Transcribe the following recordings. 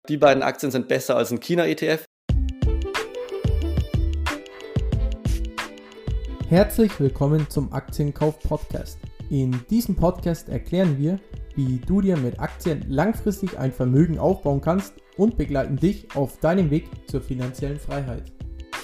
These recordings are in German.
Die beiden Aktien sind besser als ein China-ETF. Herzlich willkommen zum Aktienkauf-Podcast. In diesem Podcast erklären wir, wie du dir mit Aktien langfristig ein Vermögen aufbauen kannst und begleiten dich auf deinem Weg zur finanziellen Freiheit.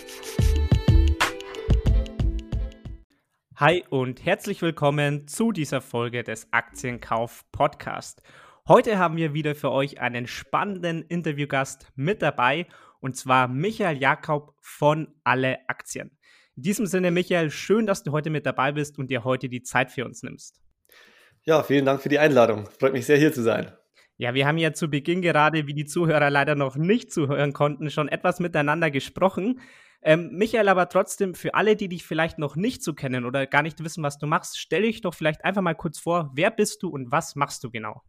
Hi und herzlich willkommen zu dieser Folge des Aktienkauf-Podcast. Heute haben wir wieder für euch einen spannenden Interviewgast mit dabei, und zwar Michael Jakob von Alle Aktien. In diesem Sinne, Michael, schön, dass du heute mit dabei bist und dir heute die Zeit für uns nimmst. Ja, vielen Dank für die Einladung. Freut mich sehr, hier zu sein. Ja, wir haben ja zu Beginn gerade, wie die Zuhörer leider noch nicht zuhören konnten, schon etwas miteinander gesprochen. Michael, aber trotzdem, für alle, die dich vielleicht noch nicht so kennen oder gar nicht wissen, was du machst, stell dich doch vielleicht einfach mal kurz vor, wer bist du und was machst du genau?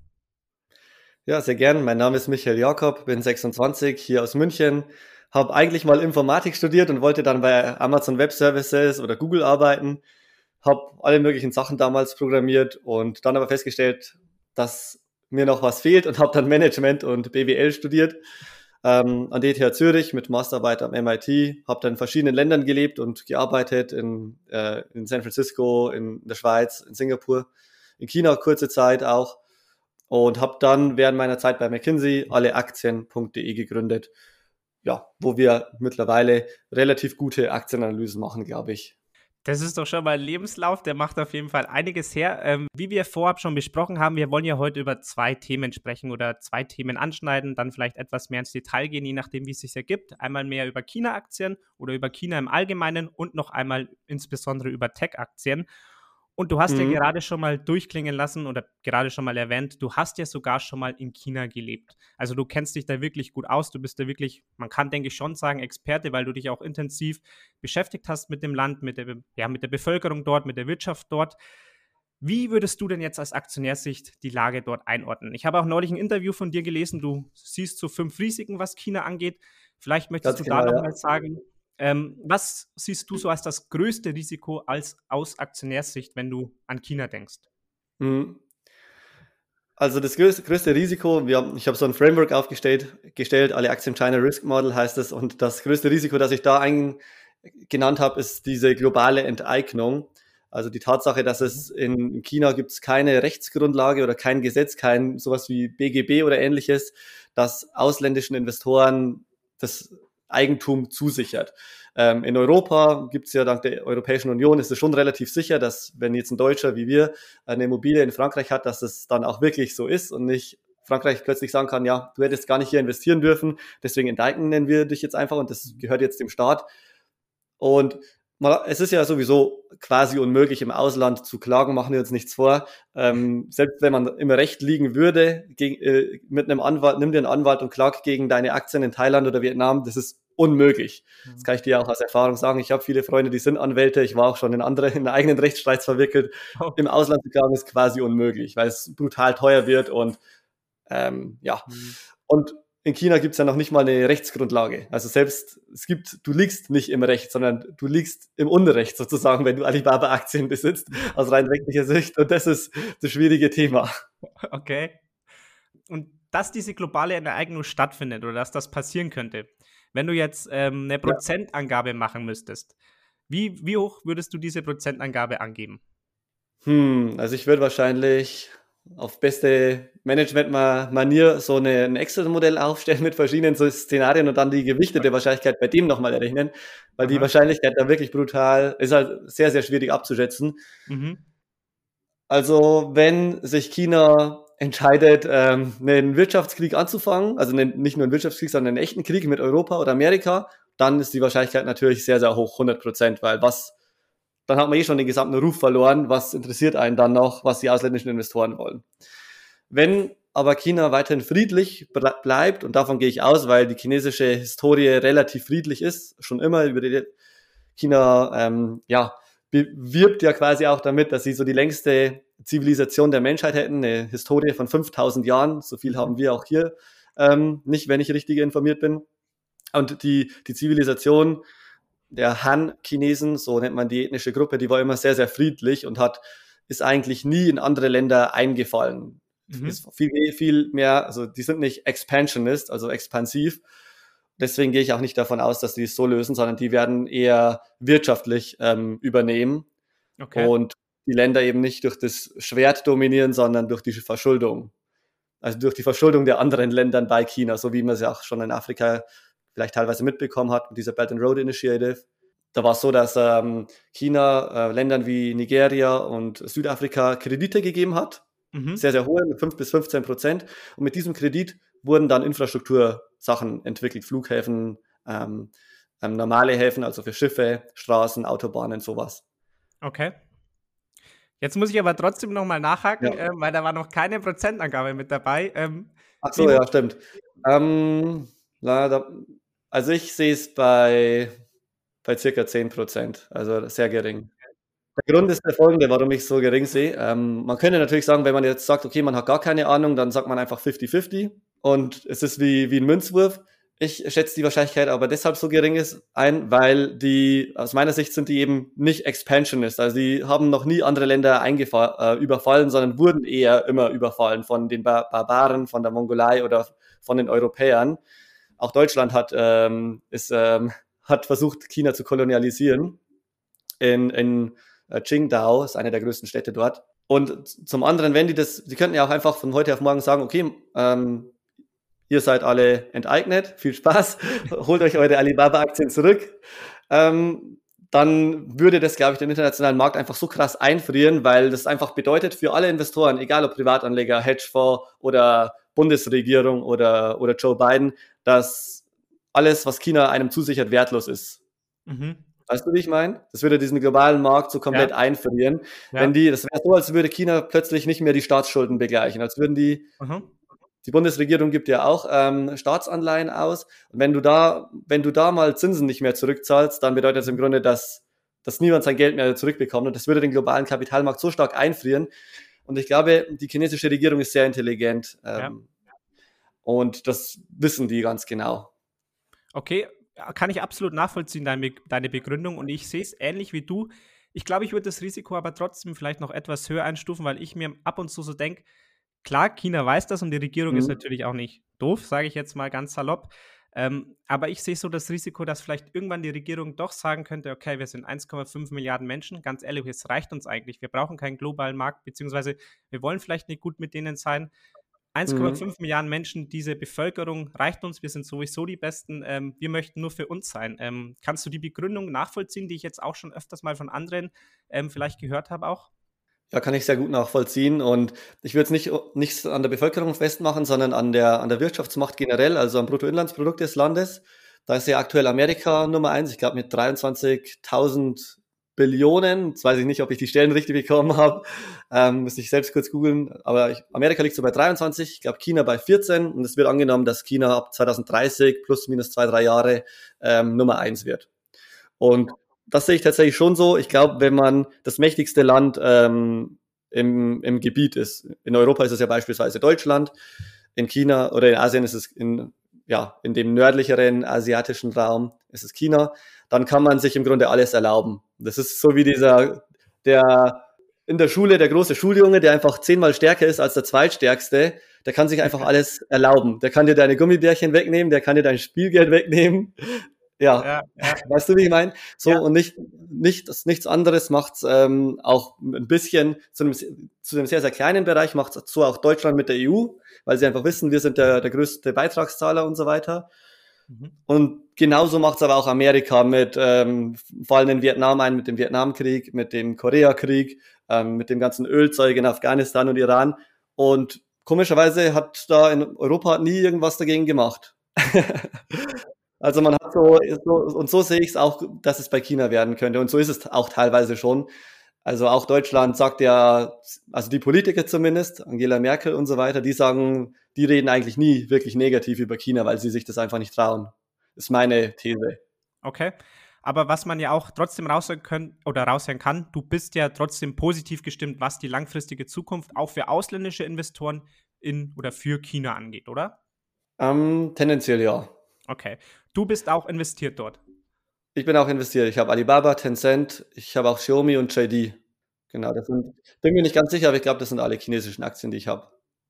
Ja, sehr gern. Mein Name ist Michael Jakob, bin 26, hier aus München. Habe eigentlich mal Informatik studiert und wollte dann bei Amazon Web Services oder Google arbeiten. Habe alle möglichen Sachen damals programmiert und dann aber festgestellt, dass mir noch was fehlt und habe dann Management und BWL studiert an der ETH Zürich mit Masterarbeit am MIT. Habe dann in verschiedenen Ländern gelebt und gearbeitet, in San Francisco, in der Schweiz, in Singapur, in China kurze Zeit auch. Und habe dann während meiner Zeit bei McKinsey alleaktien.de gegründet, ja, wo wir mittlerweile relativ gute Aktienanalysen machen, glaube ich. Das ist doch schon mal ein Lebenslauf, der macht auf jeden Fall einiges her. Wie wir vorab schon besprochen haben, wir wollen ja heute über zwei Themen sprechen oder zwei Themen anschneiden, dann vielleicht etwas mehr ins Detail gehen, je nachdem, wie es sich ergibt. Einmal mehr über China-Aktien oder über China im Allgemeinen und noch einmal insbesondere über Tech-Aktien. Und du hast ja gerade schon mal durchklingen lassen oder gerade schon mal erwähnt, du hast ja sogar schon mal in China gelebt. Also du kennst dich da wirklich gut aus, du bist da wirklich, man kann denke ich schon sagen, Experte, weil du dich auch intensiv beschäftigt hast mit dem Land, mit der Bevölkerung dort, mit der Wirtschaft dort. Wie würdest du denn jetzt aus Aktionärssicht die Lage dort einordnen? Ich habe auch neulich ein Interview von dir gelesen, du siehst so 5 Risiken, was China angeht. Vielleicht möchtest du da nochmal sagen, was siehst du so als das größte Risiko aus Aktionärssicht, wenn du an China denkst? Also das größte Risiko, ich habe so ein Framework aufgestellt, alle Aktien China Risk Model heißt es, und das größte Risiko, das ich da genannt habe, ist diese globale Enteignung. Also die Tatsache, dass es in China gibt es keine Rechtsgrundlage oder kein Gesetz, kein sowas wie BGB oder ähnliches, das ausländischen Investoren das Eigentum zusichert. In Europa gibt es ja dank der Europäischen Union, ist es schon relativ sicher, dass wenn jetzt ein Deutscher wie wir eine Immobilie in Frankreich hat, dass es dann auch wirklich so ist und nicht Frankreich plötzlich sagen kann, ja, du hättest gar nicht hier investieren dürfen, deswegen enteignen wir dich jetzt einfach und das gehört jetzt dem Staat. Und es ist ja sowieso quasi unmöglich, im Ausland zu klagen, machen wir uns nichts vor. Selbst wenn man im Recht liegen würde, mit einem Anwalt, nimm dir einen Anwalt und klag gegen deine Aktien in Thailand oder Vietnam, das ist unmöglich. Das kann ich dir auch aus Erfahrung sagen. Ich habe viele Freunde, die sind Anwälte. Ich war auch schon in eigenen Rechtsstreits verwickelt. Oh. Im Ausland zu klagen ist quasi unmöglich, weil es brutal teuer wird und Und in China gibt es ja noch nicht mal eine Rechtsgrundlage. Also du liegst nicht im Recht, sondern du liegst im Unrecht sozusagen, wenn du Alibaba-Aktien besitzt, aus rein rechtlicher Sicht. Und das ist das schwierige Thema. Okay. Und dass diese globale Enteignung stattfindet oder dass das passieren könnte, wenn du jetzt eine Prozentangabe machen müsstest, wie hoch würdest du diese Prozentangabe angeben? Also ich würde wahrscheinlich auf beste Management-Manier so ein Excel-Modell aufstellen mit verschiedenen so Szenarien und dann die gewichtete Wahrscheinlichkeit bei dem nochmal errechnen, weil die Wahrscheinlichkeit da wirklich brutal ist, halt sehr, sehr schwierig abzuschätzen. Also wenn sich China entscheidet, einen Wirtschaftskrieg anzufangen, also nicht nur einen Wirtschaftskrieg, sondern einen echten Krieg mit Europa oder Amerika, dann ist die Wahrscheinlichkeit natürlich sehr, sehr hoch, 100%, weil dann hat man schon den gesamten Ruf verloren. Was interessiert einen dann noch, was die ausländischen Investoren wollen? Wenn aber China weiterhin friedlich bleibt, und davon gehe ich aus, weil die chinesische Historie relativ friedlich ist, schon immer über die China, bewirbt ja quasi auch damit, dass sie so die längste Zivilisation der Menschheit hätten, eine Historie von 5000 Jahren, so viel haben wir auch hier nicht, wenn ich richtig informiert bin. Und die Zivilisation der Han-Chinesen, so nennt man die ethnische Gruppe, die war immer sehr, sehr friedlich und ist eigentlich nie in andere Länder eingefallen. ist viel mehr, also die sind nicht expansionist, also expansiv. Deswegen gehe ich auch nicht davon aus, dass die es so lösen, sondern die werden eher wirtschaftlich übernehmen und die Länder eben nicht durch das Schwert dominieren, sondern durch die Verschuldung. Also durch die Verschuldung der anderen Länder bei China, so wie man es ja auch schon in Afrika vielleicht teilweise mitbekommen hat mit dieser Belt and Road Initiative. Da war es so, dass China Ländern wie Nigeria und Südafrika Kredite gegeben hat, sehr, sehr hohe, mit 5-15%. Und mit diesem Kredit wurden dann Infrastruktursachen entwickelt, Flughäfen, normale Häfen, also für Schiffe, Straßen, Autobahnen, sowas. Okay. Jetzt muss ich aber trotzdem nochmal nachhaken, weil da war noch keine Prozentangabe mit dabei. Ach so, ja, stimmt. Also ich sehe es bei circa 10%, also sehr gering. Der Grund ist der folgende, warum ich es so gering sehe. Man könnte natürlich sagen, wenn man jetzt sagt, okay, man hat gar keine Ahnung, dann sagt man einfach 50-50 und es ist wie ein Münzwurf. Ich schätze die Wahrscheinlichkeit aber deshalb so gering ein, weil aus meiner Sicht sind die eben nicht expansionist. Also die haben noch nie andere Länder überfallen, sondern wurden eher immer überfallen von den Barbaren, von der Mongolei oder von den Europäern. Auch Deutschland hat versucht, China zu kolonialisieren. In Qingdao, ist eine der größten Städte dort. Und zum anderen, die könnten ja auch einfach von heute auf morgen sagen, okay, ihr seid alle enteignet, viel Spaß, holt euch eure Alibaba-Aktien zurück. Dann würde das, glaube ich, den internationalen Markt einfach so krass einfrieren, weil das einfach bedeutet für alle Investoren, egal ob Privatanleger, Hedgefonds oder Bundesregierung oder Joe Biden, dass alles, was China einem zusichert, wertlos ist. Weißt du, wie ich meine? Das würde diesen globalen Markt so komplett einfrieren. Ja. Das wäre so, als würde China plötzlich nicht mehr die Staatsschulden begleichen, als würden die Bundesregierung gibt ja auch Staatsanleihen aus. Und wenn du da mal Zinsen nicht mehr zurückzahlst, dann bedeutet das im Grunde, dass niemand sein Geld mehr zurückbekommt. Und das würde den globalen Kapitalmarkt so stark einfrieren. Und ich glaube, die chinesische Regierung ist sehr intelligent. Und das wissen die ganz genau. Okay, kann ich absolut nachvollziehen, deine Begründung. Und ich sehe es ähnlich wie du. Ich glaube, ich würde das Risiko aber trotzdem vielleicht noch etwas höher einstufen, weil ich mir ab und zu so denke, klar, China weiß das und die Regierung ist natürlich auch nicht doof, sage ich jetzt mal ganz salopp. Aber ich sehe so das Risiko, dass vielleicht irgendwann die Regierung doch sagen könnte, okay, wir sind 1,5 Milliarden Menschen, ganz ehrlich, es reicht uns eigentlich. Wir brauchen keinen globalen Markt, beziehungsweise wir wollen vielleicht nicht gut mit denen sein. 1,5 Milliarden Menschen, diese Bevölkerung reicht uns, wir sind sowieso die Besten, wir möchten nur für uns sein. Kannst du die Begründung nachvollziehen, die ich jetzt auch schon öfters mal von anderen vielleicht gehört habe auch? Ja, kann ich sehr gut nachvollziehen und ich würde es nicht an der Bevölkerung festmachen, sondern an der Wirtschaftsmacht generell, also am Bruttoinlandsprodukt des Landes. Da ist ja aktuell Amerika Nummer 1, ich glaube mit 23.000 Billionen. Jetzt weiß ich nicht, ob ich die Stellen richtig bekommen habe. Müsste ich selbst kurz googeln. Aber Amerika liegt so bei 23, ich glaube China bei 14 und es wird angenommen, dass China ab 2030 plus minus 2-3 Jahre Nummer 1 wird. Und das sehe ich tatsächlich schon so. Ich glaube, wenn man das mächtigste Land im Gebiet ist, in Europa ist es ja beispielsweise Deutschland, in China oder in Asien ist es in dem nördlicheren asiatischen Raum ist es China, dann kann man sich im Grunde alles erlauben. Das ist so wie der in der Schule, der große Schuljunge, der einfach 10-mal stärker ist als der zweitstärkste, der kann sich einfach alles erlauben. Der kann dir deine Gummibärchen wegnehmen, der kann dir dein Spielgeld wegnehmen. Ja. Weißt du, wie ich meine? So, und nichts anderes macht's auch ein bisschen zu einem sehr, sehr kleinen Bereich, macht so auch Deutschland mit der EU, weil sie einfach wissen, wir sind der größte Beitragszahler und so weiter. Und genauso macht's aber auch Amerika mit fallen in Vietnam ein, mit dem Vietnamkrieg, mit dem Koreakrieg, mit dem ganzen Ölzeug in Afghanistan und Iran. Und komischerweise hat da in Europa nie irgendwas dagegen gemacht. Also man hat so sehe ich es auch, dass es bei China werden könnte. Und so ist es auch teilweise schon. Also auch Deutschland sagt ja, also die Politiker zumindest, Angela Merkel und so weiter, die reden eigentlich nie wirklich negativ über China, weil sie sich das einfach nicht trauen. Das ist meine These. Okay. Aber was man ja auch trotzdem raushören kann, du bist ja trotzdem positiv gestimmt, was die langfristige Zukunft auch für ausländische Investoren in oder für China angeht, oder? Tendenziell ja. Okay. Du bist auch investiert dort? Ich bin auch investiert. Ich habe Alibaba, Tencent, ich habe auch Xiaomi und JD. Genau, bin mir nicht ganz sicher, aber ich glaube, das sind alle chinesischen Aktien, die ich habe.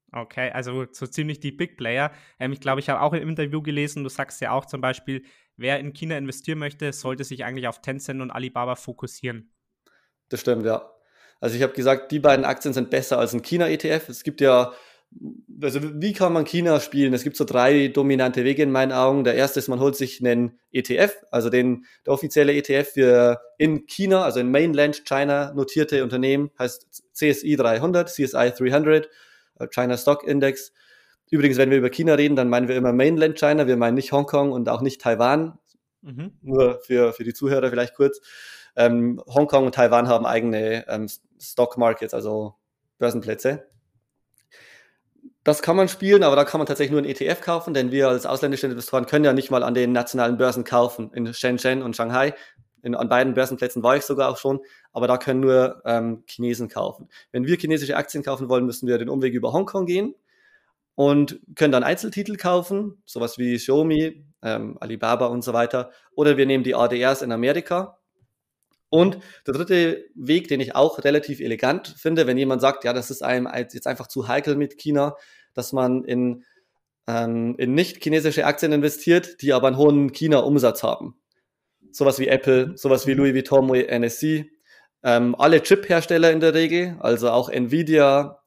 Okay, also so ziemlich die Big Player. Ich glaube, ich habe auch im Interview gelesen, du sagst ja auch zum Beispiel, wer in China investieren möchte, sollte sich eigentlich auf Tencent und Alibaba fokussieren. Das stimmt, ja. Also ich habe gesagt, die beiden Aktien sind besser als ein China-ETF. Es gibt ja, also wie kann man China spielen? Es gibt so 3 dominante Wege in meinen Augen. Der erste ist, man holt sich einen ETF, also der offizielle ETF für in China, also in Mainland China notierte Unternehmen, heißt CSI 300, CSI 300, China Stock Index. Übrigens, wenn wir über China reden, dann meinen wir immer Mainland China, wir meinen nicht Hongkong und auch nicht Taiwan. Nur für die Zuhörer vielleicht kurz. Hongkong und Taiwan haben eigene Stock Markets, also Börsenplätze. Das kann man spielen, aber da kann man tatsächlich nur einen ETF kaufen, denn wir als ausländische Investoren können ja nicht mal an den nationalen Börsen kaufen, in Shenzhen und Shanghai. An beiden Börsenplätzen war ich sogar auch schon, aber da können nur Chinesen kaufen. Wenn wir chinesische Aktien kaufen wollen, müssen wir den Umweg über Hongkong gehen und können dann Einzeltitel kaufen, sowas wie Xiaomi, Alibaba und so weiter. Oder wir nehmen die ADRs in Amerika. Und der dritte Weg, den ich auch relativ elegant finde, wenn jemand sagt, ja, das ist einem jetzt einfach zu heikel mit China, dass man in nicht chinesische Aktien investiert, die aber einen hohen China-Umsatz haben. Sowas wie Apple, sowas wie Louis Vuitton, NSC, alle Chip-Hersteller in der Regel, also auch Nvidia,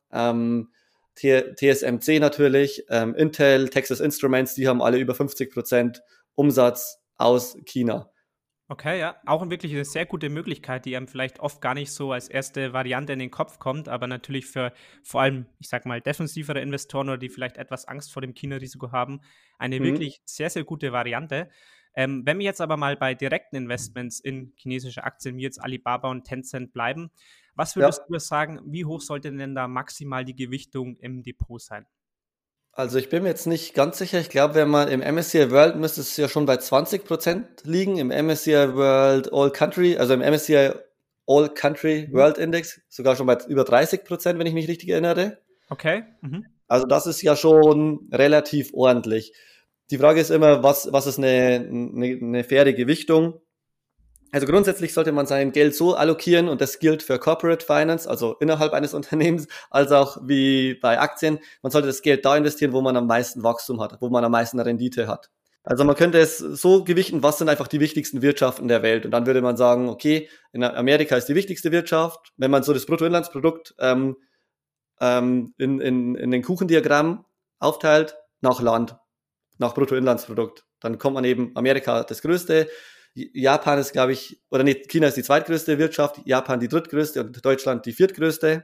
TSMC natürlich, Intel, Texas Instruments, die haben alle über 50% Umsatz aus China. Okay, ja, auch wirklich eine sehr gute Möglichkeit, die einem vielleicht oft gar nicht so als erste Variante in den Kopf kommt, aber natürlich für vor allem, ich sag mal, defensivere Investoren oder die vielleicht etwas Angst vor dem China-Risiko haben, eine wirklich sehr, sehr gute Variante. Wenn wir jetzt aber mal bei direkten Investments in chinesische Aktien wie jetzt Alibaba und Tencent bleiben, was würdest du sagen, wie hoch sollte denn da maximal die Gewichtung im Depot sein? Also ich bin mir jetzt nicht ganz sicher. Ich glaube, wenn man im MSCI World müsste es ja schon bei 20% liegen, im MSCI World All Country, also im MSCI All Country World Index sogar schon bei über 30%, wenn ich mich richtig erinnere. Okay. Also das ist ja schon relativ ordentlich. Die Frage ist immer, was ist eine faire Gewichtung? Also grundsätzlich sollte man sein Geld so allokieren, und das gilt für Corporate Finance, also innerhalb eines Unternehmens, als auch wie bei Aktien. Man sollte das Geld da investieren, wo man am meisten Wachstum hat, wo man am meisten Rendite hat. Also man könnte es so gewichten, was sind einfach die wichtigsten Wirtschaften der Welt. Und dann würde man sagen, okay, in Amerika ist die wichtigste Wirtschaft. Wenn man so das Bruttoinlandsprodukt in den Kuchendiagramm aufteilt, nach Land, nach Bruttoinlandsprodukt, dann kommt man eben, Amerika das größte, Japan ist, glaube ich, oder nee, China ist die zweitgrößte Wirtschaft, Japan die drittgrößte und Deutschland die viertgrößte.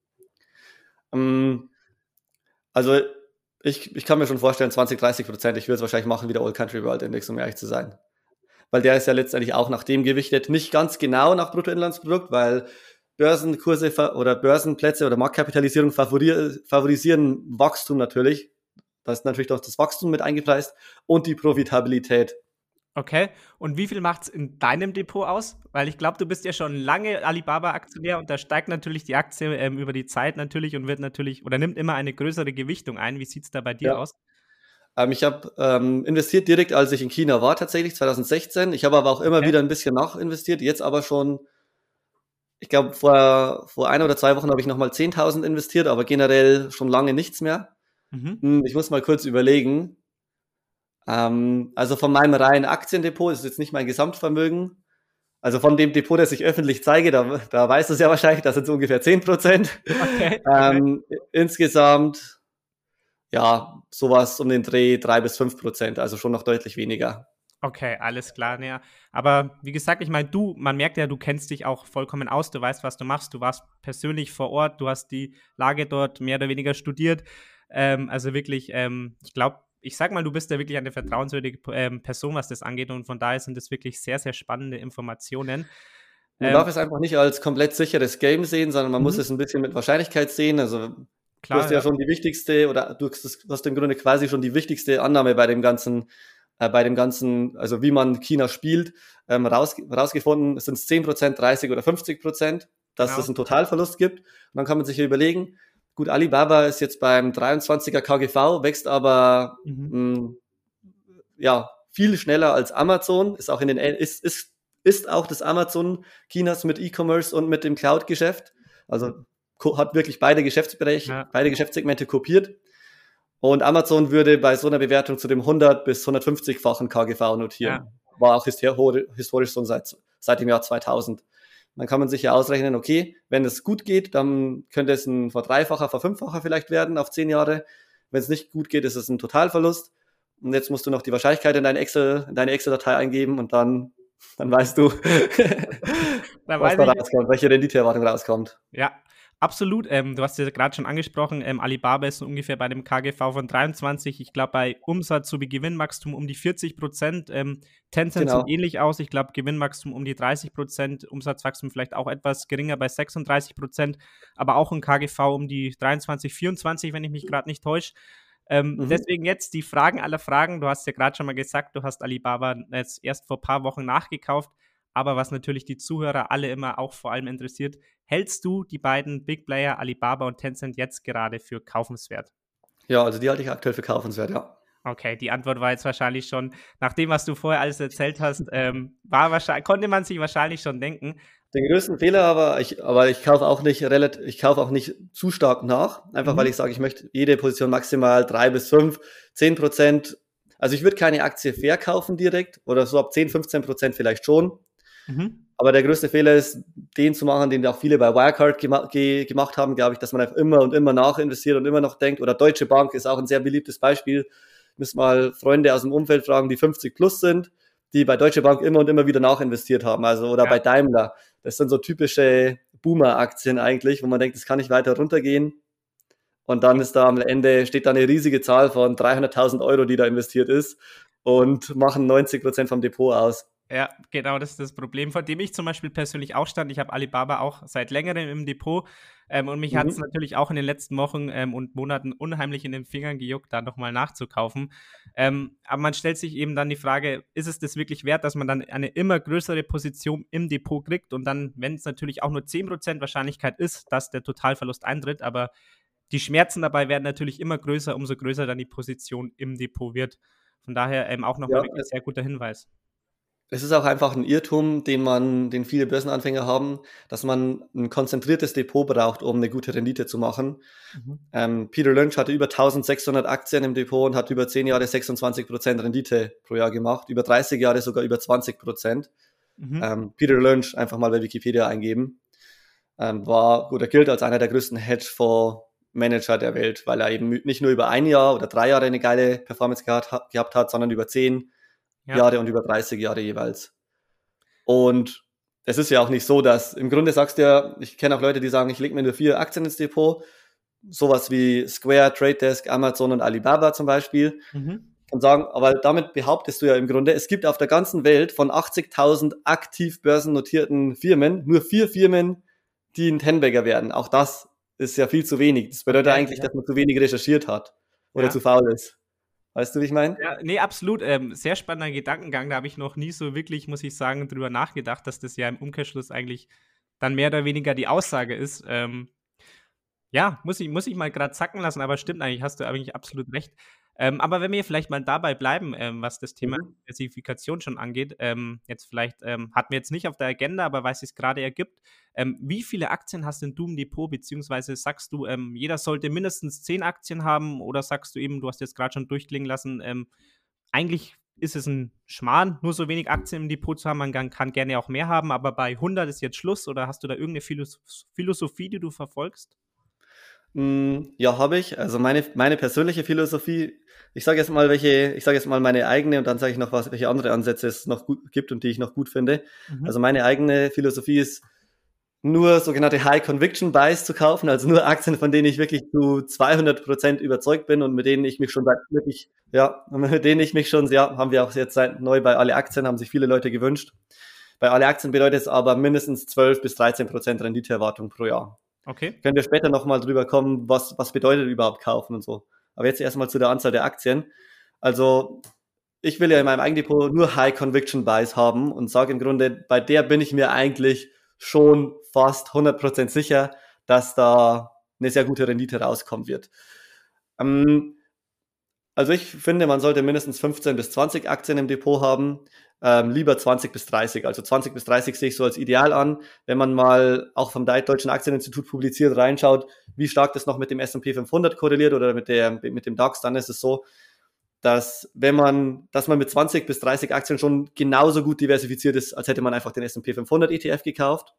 Also ich kann mir schon vorstellen, 20-30%, ich würde es wahrscheinlich machen wie der All Country World Index, um ehrlich zu sein. Weil der ist ja letztendlich auch nach dem gewichtet, nicht ganz genau nach Bruttoinlandsprodukt, weil Börsenkurse oder Börsenplätze oder Marktkapitalisierung favorisieren Wachstum natürlich. Da ist natürlich doch das Wachstum mit eingepreist und die Profitabilität. Okay, und wie viel macht es in deinem Depot aus? Weil ich glaube, du bist ja schon lange Alibaba-Aktionär und da steigt natürlich die Aktie über die Zeit natürlich und wird natürlich oder nimmt immer eine größere Gewichtung ein. Wie sieht es da bei dir aus? Ich habe investiert direkt, als ich in China war, tatsächlich 2016. Ich habe aber auch immer wieder ein bisschen nachinvestiert. Jetzt aber schon, ich glaube, vor 1 oder 2 Wochen habe ich nochmal 10.000 investiert, aber generell schon lange nichts mehr. Ich muss mal kurz überlegen. Also von meinem reinen Aktiendepot, das ist jetzt nicht mein Gesamtvermögen, also von dem Depot, das ich öffentlich zeige, da weißt du es ja wahrscheinlich, das sind so ungefähr 10%. Okay. Insgesamt, ja, sowas um den Dreh 3-5%, also schon noch deutlich weniger. Okay, alles klar. Ja. Aber wie gesagt, ich meine, man merkt ja, du kennst dich auch vollkommen aus, du weißt, was du machst, du warst persönlich vor Ort, du hast die Lage dort mehr oder weniger studiert. Also wirklich, ich glaube, ich sag mal, du bist ja wirklich eine vertrauenswürdige Person, was das angeht, und von daher sind das wirklich sehr, sehr spannende Informationen. Man darf es einfach nicht als komplett sicheres Game sehen, sondern man muss es ein bisschen mit Wahrscheinlichkeit sehen. Also klar, du hast ja schon die wichtigste, oder du hast im Grunde quasi schon die wichtigste Annahme bei dem ganzen, also wie man China spielt, rausgefunden, sind es 10%, 30 oder 50%, dass es einen Totalverlust gibt. Und dann kann man sich ja überlegen, gut, Alibaba ist jetzt beim 23er KGV, wächst aber viel schneller als Amazon, ist auch ist auch das Amazon Chinas mit E-Commerce und mit dem Cloud-Geschäft. Also hat wirklich beide Geschäftssegmente kopiert. Und Amazon würde bei so einer Bewertung zu dem 100 bis 150-fachen KGV notieren. Ja. War auch historisch so seit dem Jahr 2000. Dann kann man sich ja ausrechnen, okay, wenn es gut geht, dann könnte es ein Verdreifacher, Verfünffacher vielleicht werden auf 10 Jahre. Wenn es nicht gut geht, ist es ein Totalverlust. Und jetzt musst du noch die Wahrscheinlichkeit in deine Excel-Datei eingeben und dann weißt du, was da rauskommt, welche Renditeerwartung rauskommt. Ja, absolut. Du hast ja gerade schon angesprochen, Alibaba ist so ungefähr bei dem KGV von 23. Ich glaube, bei Umsatz sowie Gewinnwachstum um die 40%. Tencent sieht ähnlich aus. Ich glaube, Gewinnwachstum um die 30%, Umsatzwachstum vielleicht auch etwas geringer bei 36%, aber auch ein KGV um die 23, 24, wenn ich mich gerade nicht täusche. Deswegen jetzt die Fragen aller Fragen. Du hast ja gerade schon mal gesagt, du hast Alibaba jetzt erst vor ein paar Wochen nachgekauft. Aber was natürlich die Zuhörer alle immer auch vor allem interessiert, hältst du die beiden Big Player Alibaba und Tencent jetzt gerade für kaufenswert? Ja, also die halte ich aktuell für kaufenswert, ja. Okay, die Antwort war jetzt wahrscheinlich schon, nach dem, was du vorher alles erzählt hast, konnte man sich wahrscheinlich schon denken. Den größten Fehler aber ich kaufe auch nicht zu stark nach, einfach weil ich sage, ich möchte jede Position maximal 3 bis 5, 10%. Also ich würde keine Aktie verkaufen direkt oder so ab 10, 15% vielleicht schon. Aber der größte Fehler ist, den zu machen, den auch viele bei Wirecard gemacht haben, glaube ich, dass man einfach immer und immer nachinvestiert und immer noch denkt. Oder Deutsche Bank ist auch ein sehr beliebtes Beispiel. Müssen mal Freunde aus dem Umfeld fragen, die 50 plus sind, die bei Deutsche Bank immer und immer wieder nachinvestiert haben. Also, oder bei Daimler. Das sind so typische Boomer-Aktien eigentlich, wo man denkt, das kann nicht weiter runtergehen. Und dann ist da am Ende, steht da eine riesige Zahl von 300.000 Euro, die da investiert ist und machen 90% vom Depot aus. Ja, genau, das ist das Problem, vor dem ich zum Beispiel persönlich auch stand. Ich habe Alibaba auch seit längerem im Depot und mich hat es natürlich auch in den letzten Wochen und Monaten unheimlich in den Fingern gejuckt, da nochmal nachzukaufen. Aber man stellt sich eben dann die Frage, ist es das wirklich wert, dass man dann eine immer größere Position im Depot kriegt und dann, wenn es natürlich auch nur 10% Wahrscheinlichkeit ist, dass der Totalverlust eintritt, aber die Schmerzen dabei werden natürlich immer größer, umso größer dann die Position im Depot wird. Von daher auch nochmal wirklich ein sehr guter Hinweis. Es ist auch einfach ein Irrtum, den viele Börsenanfänger haben, dass man ein konzentriertes Depot braucht, um eine gute Rendite zu machen. Peter Lynch hatte über 1600 Aktien im Depot und hat über 10 Jahre 26% Rendite pro Jahr gemacht, über 30 Jahre sogar über 20%. Peter Lynch, einfach mal bei Wikipedia eingeben, gilt als einer der größten Hedgefonds-Manager der Welt, weil er eben nicht nur über 1 Jahr oder 3 Jahre eine geile Performance gehabt hat, sondern über 10 Jahre und über 30 Jahre jeweils. Und es ist ja auch nicht so, dass, im Grunde sagst du ja, ich kenne auch Leute, die sagen, ich lege mir nur 4 Aktien ins Depot, sowas wie Square, Trade Desk, Amazon und Alibaba zum Beispiel, und sagen, aber damit behauptest du ja im Grunde, es gibt auf der ganzen Welt von 80.000 aktiv börsennotierten Firmen nur 4 Firmen, die ein Ten-Bagger werden. Auch das ist ja viel zu wenig. Das bedeutet eigentlich, dass man zu wenig recherchiert hat oder zu faul ist. Weißt du, wie ich meine? Ja, nee, absolut. Sehr spannender Gedankengang. Da habe ich noch nie so wirklich, muss ich sagen, drüber nachgedacht, dass das ja im Umkehrschluss eigentlich dann mehr oder weniger die Aussage ist. Muss ich mal gerade zacken lassen, aber stimmt eigentlich, hast du eigentlich absolut recht. Aber wenn wir vielleicht mal dabei bleiben, was das Thema Diversifikation schon angeht, jetzt vielleicht hatten wir jetzt nicht auf der Agenda, aber weil es sich gerade ergibt, wie viele Aktien hast denn du im Depot, beziehungsweise sagst du, jeder sollte mindestens 10 Aktien haben oder sagst du eben, du hast jetzt gerade schon durchklingen lassen, eigentlich ist es ein Schmarrn, nur so wenig Aktien im Depot zu haben, man kann gerne auch mehr haben, aber bei 100 ist jetzt Schluss oder hast du da irgendeine Philosophie, die du verfolgst? Ja, habe ich. Also meine persönliche Philosophie, ich sage jetzt mal meine eigene und dann sage ich noch welche andere Ansätze es noch gibt und die ich noch gut finde. Also meine eigene Philosophie ist, nur sogenannte High Conviction Buys zu kaufen, also nur Aktien, von denen ich wirklich zu 200% überzeugt bin und mit denen ich mich schon haben wir auch jetzt neu bei Alle Aktien, haben sich viele Leute gewünscht. Bei Alle Aktien bedeutet es aber mindestens 12 bis 13% Renditeerwartung pro Jahr. Okay. Können wir später nochmal drüber kommen, was bedeutet überhaupt kaufen und so. Aber jetzt erstmal zu der Anzahl der Aktien. Also ich will ja in meinem Eigendepot nur High Conviction Buys haben und sage im Grunde, bei der bin ich mir eigentlich schon fast 100% sicher, dass da eine sehr gute Rendite rauskommen wird. Also ich finde, man sollte mindestens 15 bis 20 Aktien im Depot haben, lieber 20 bis 30. Also 20 bis 30 sehe ich so als ideal an. Wenn man mal auch vom Deutschen Aktieninstitut publiziert reinschaut, wie stark das noch mit dem S&P 500 korreliert oder mit dem DAX, dann ist es so, dass man mit 20 bis 30 Aktien schon genauso gut diversifiziert ist, als hätte man einfach den S&P 500 ETF gekauft.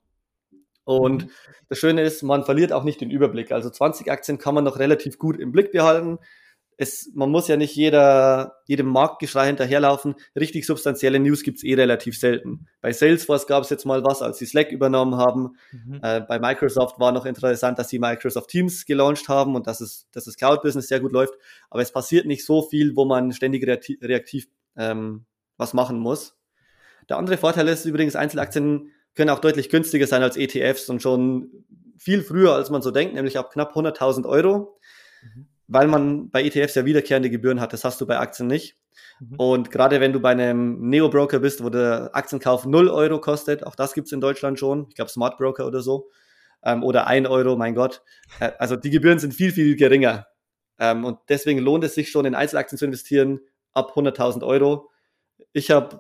Und das Schöne ist, man verliert auch nicht den Überblick. Also 20 Aktien kann man noch relativ gut im Blick behalten. Man muss ja nicht jedem Marktgeschrei hinterherlaufen. Richtig substanzielle News gibt's relativ selten. Bei Salesforce gab es jetzt mal was, als sie Slack übernommen haben. Bei Microsoft war noch interessant, dass sie Microsoft Teams gelauncht haben und dass das Cloud-Business sehr gut läuft. Aber es passiert nicht so viel, wo man ständig reaktiv was machen muss. Der andere Vorteil ist übrigens, Einzelaktien können auch deutlich günstiger sein als ETFs und schon viel früher, als man so denkt, nämlich ab knapp 100.000 Euro. Weil man bei ETFs ja wiederkehrende Gebühren hat, das hast du bei Aktien nicht. Und gerade wenn du bei einem Neo-Broker bist, wo der Aktienkauf 0 Euro kostet, auch das gibt's in Deutschland schon, ich glaube Smart Broker oder so, oder 1 Euro, mein Gott. Also die Gebühren sind viel, viel geringer. Und deswegen lohnt es sich schon, in Einzelaktien zu investieren ab 100.000 Euro. Ich habe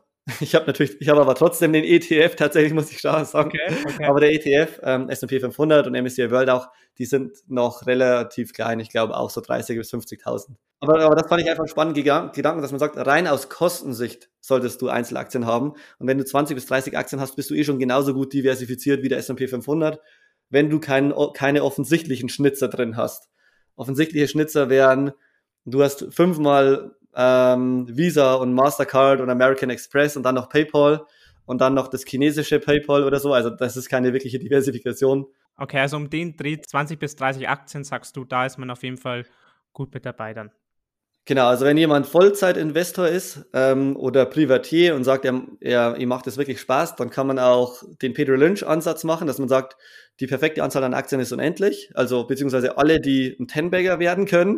aber trotzdem den ETF, tatsächlich muss ich sagen. Okay. Aber der ETF, S&P 500 und MSCI World auch, die sind noch relativ klein. Ich glaube auch so 30.000 bis 50.000. Aber das fand ich einfach einen spannenden Gedanken, dass man sagt, rein aus Kostensicht solltest du Einzelaktien haben. Und wenn du 20 bis 30 Aktien hast, bist du schon genauso gut diversifiziert wie der S&P 500, wenn du keine offensichtlichen Schnitzer drin hast. Offensichtliche Schnitzer wären, du hast 5-mal Visa und Mastercard und American Express und dann noch PayPal und dann noch das chinesische PayPal oder so. Also das ist keine wirkliche Diversifikation. Okay, also um den Dreh 20 bis 30 Aktien, sagst du, da ist man auf jeden Fall gut mit dabei dann. Genau, also wenn jemand Vollzeitinvestor ist oder Privatier und sagt, ihm macht es wirklich Spaß, dann kann man auch den Peter Lynch-Ansatz machen, dass man sagt, die perfekte Anzahl an Aktien ist unendlich, also beziehungsweise alle, die ein Ten-Bagger werden können.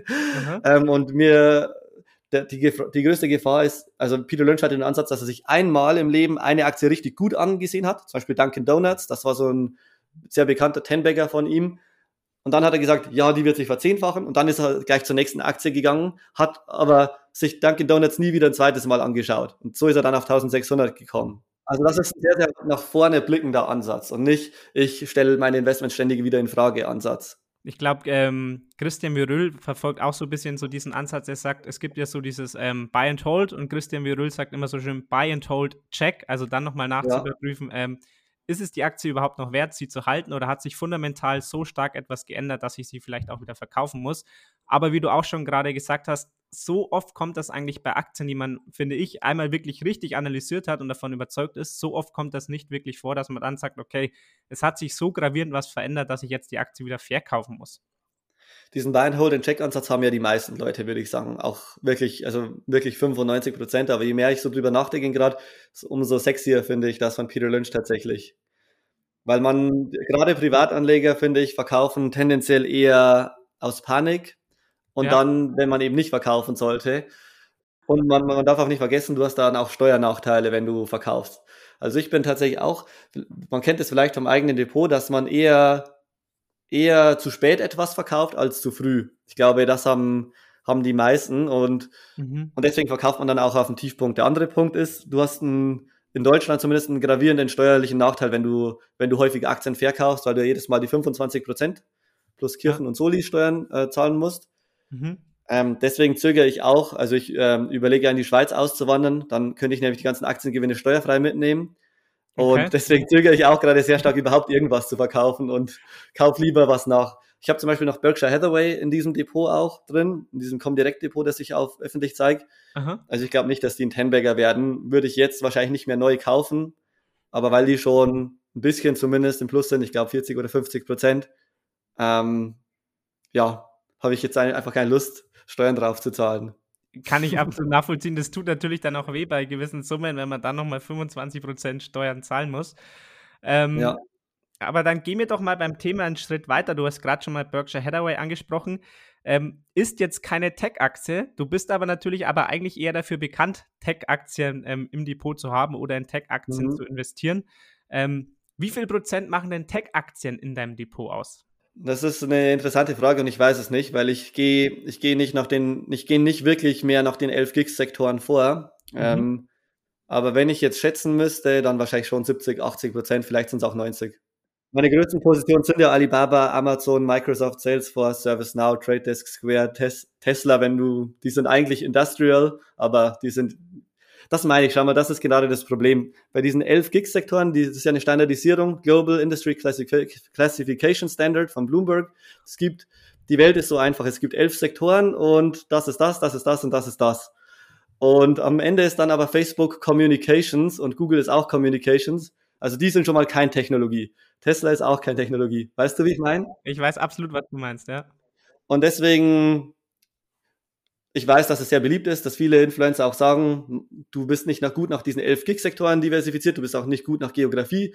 Und die größte Gefahr ist, also Peter Lynch hat den Ansatz, dass er sich einmal im Leben eine Aktie richtig gut angesehen hat, zum Beispiel Dunkin' Donuts, das war so ein sehr bekannter Ten-Bagger von ihm. Und dann hat er gesagt, ja, die wird sich verzehnfachen. Und dann ist er gleich zur nächsten Aktie gegangen, hat aber sich Dunkin' Donuts nie wieder ein zweites Mal angeschaut. Und so ist er dann auf 1.600 gekommen. Also das ist ein sehr, sehr nach vorne blickender Ansatz und nicht, ich stelle meine Investments ständig wieder in Frage Ansatz. Ich glaube, Christian Viryl verfolgt auch so ein bisschen so diesen Ansatz. Er sagt, es gibt ja so dieses Buy and Hold und Christian Viryl sagt immer so schön Buy and Hold Check, also dann nochmal nachzuüberprüfen, ist es die Aktie überhaupt noch wert, sie zu halten oder hat sich fundamental so stark etwas geändert, dass ich sie vielleicht auch wieder verkaufen muss. Aber wie du auch schon gerade gesagt hast, so oft kommt das eigentlich bei Aktien, die man, finde ich, einmal wirklich richtig analysiert hat und davon überzeugt ist, so oft kommt das nicht wirklich vor, dass man dann sagt, okay, es hat sich so gravierend was verändert, dass ich jetzt die Aktie wieder verkaufen muss. Diesen Buy-and-Hold-and-Check-Ansatz haben ja die meisten Leute, würde ich sagen, auch wirklich 95%, aber je mehr ich so drüber nachdenke gerade, umso sexier finde ich das von Peter Lynch tatsächlich. Weil gerade Privatanleger, finde ich, verkaufen tendenziell eher aus Panik und dann, wenn man eben nicht verkaufen sollte. Und man darf auch nicht vergessen, du hast dann auch Steuernachteile, wenn du verkaufst. Also ich bin tatsächlich auch, man kennt es vielleicht vom eigenen Depot, dass man eher zu spät etwas verkauft als zu früh. Ich glaube, das haben die meisten und deswegen verkauft man dann auch auf den Tiefpunkt. Der andere Punkt ist, du hast in Deutschland zumindest einen gravierenden steuerlichen Nachteil, wenn du häufig Aktien verkaufst, weil du jedes Mal die 25% plus Kirchen- und Soli-Steuern zahlen musst. Deswegen zögere ich auch, also ich überlege, in die Schweiz auszuwandern, dann könnte ich nämlich die ganzen Aktiengewinne steuerfrei mitnehmen. Und deswegen zögere ich auch gerade sehr stark, überhaupt irgendwas zu verkaufen und kaufe lieber was nach. Ich habe zum Beispiel noch Berkshire Hathaway in diesem Depot auch drin, in diesem Comdirect-Depot, das ich auch öffentlich zeige. Also ich glaube nicht, dass die ein Ten-Bagger werden. Würde ich jetzt wahrscheinlich nicht mehr neu kaufen, aber weil die schon ein bisschen zumindest im Plus sind, ich glaube 40 oder 50%, habe ich jetzt einfach keine Lust, Steuern drauf zu zahlen. Kann ich absolut nachvollziehen. Das tut natürlich dann auch weh bei gewissen Summen, wenn man dann nochmal 25% Steuern zahlen muss. Aber dann gehen wir doch mal beim Thema einen Schritt weiter. Du hast gerade schon mal Berkshire Hathaway angesprochen. Ist jetzt keine Tech-Aktie. Du bist aber natürlich eigentlich eher dafür bekannt, Tech-Aktien im Depot zu haben oder in Tech-Aktien zu investieren. Wie viel Prozent machen denn Tech-Aktien in deinem Depot aus? Das ist eine interessante Frage und ich weiß es nicht, weil ich gehe nicht wirklich mehr nach den 11 Gigs-Sektoren vor. Aber wenn ich jetzt schätzen müsste, dann wahrscheinlich schon 70-80%, vielleicht sind es auch 90. Meine größten Positionen sind ja Alibaba, Amazon, Microsoft, Salesforce, ServiceNow, Trade Desk, Square, Tesla, die sind eigentlich Industrial, aber das meine ich, schau mal, das ist gerade das Problem. Bei diesen 11 Gig-Sektoren, das ist ja eine Standardisierung, Global Industry Classification Standard von Bloomberg. Die Welt ist so einfach, es gibt 11 Sektoren und das ist das und das ist das. Und am Ende ist dann aber Facebook Communications und Google ist auch Communications. Also die sind schon mal kein Technologie. Tesla ist auch keine Technologie. Weißt du, wie ich meine? Ich weiß absolut, was du meinst, ja. Und deswegen, ich weiß, dass es sehr beliebt ist, dass viele Influencer auch sagen, du bist nicht gut nach diesen 11 Gig-Sektoren diversifiziert, du bist auch nicht gut nach Geografie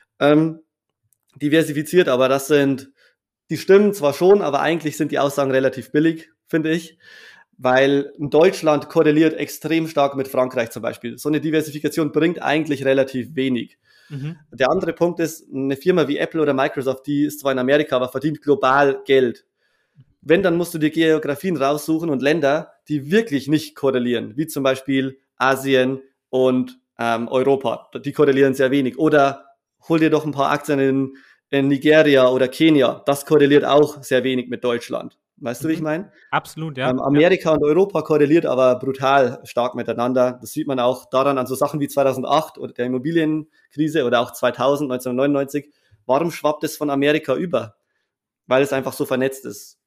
diversifiziert, aber die stimmen zwar schon, aber eigentlich sind die Aussagen relativ billig, finde ich, weil Deutschland korreliert extrem stark mit Frankreich zum Beispiel. So eine Diversifikation bringt eigentlich relativ wenig. Der andere Punkt ist, eine Firma wie Apple oder Microsoft, die ist zwar in Amerika, aber verdient global Geld. Wenn, dann musst du dir Geografien raussuchen und Länder, die wirklich nicht korrelieren, wie zum Beispiel Asien und Europa. Die korrelieren sehr wenig. Oder hol dir doch ein paar Aktien in Nigeria oder Kenia. Das korreliert auch sehr wenig mit Deutschland. Weißt du, wie ich meine? Absolut, ja. Amerika und Europa korreliert aber brutal stark miteinander. Das sieht man auch daran an so Sachen wie 2008 oder der Immobilienkrise oder auch 1999. Warum schwappt es von Amerika über? Weil es einfach so vernetzt ist.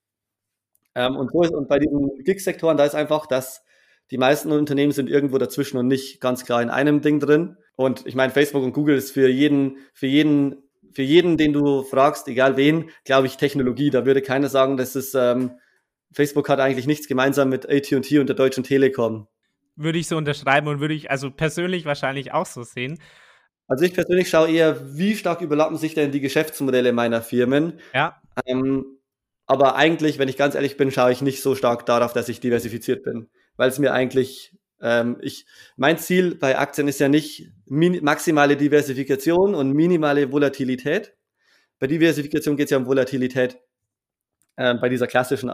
Und bei diesen Gig-Sektoren, da ist einfach, dass die meisten Unternehmen sind irgendwo dazwischen und nicht ganz klar in einem Ding drin. Und ich meine, Facebook und Google ist für jeden, den du fragst, egal wen, glaube ich, Technologie. Da würde keiner sagen, Facebook hat eigentlich nichts gemeinsam mit AT&T und der Deutschen Telekom. Würde ich so unterschreiben und würde ich also persönlich wahrscheinlich auch so sehen. Also ich persönlich schaue eher, wie stark überlappen sich denn die Geschäftsmodelle meiner Firmen. Ja. Aber eigentlich, wenn ich ganz ehrlich bin, schaue ich nicht so stark darauf, dass ich diversifiziert bin. Weil es mir eigentlich, mein Ziel bei Aktien ist ja nicht maximale Diversifikation und minimale Volatilität. Bei Diversifikation geht es ja um Volatilität. Bei dieser klassischen,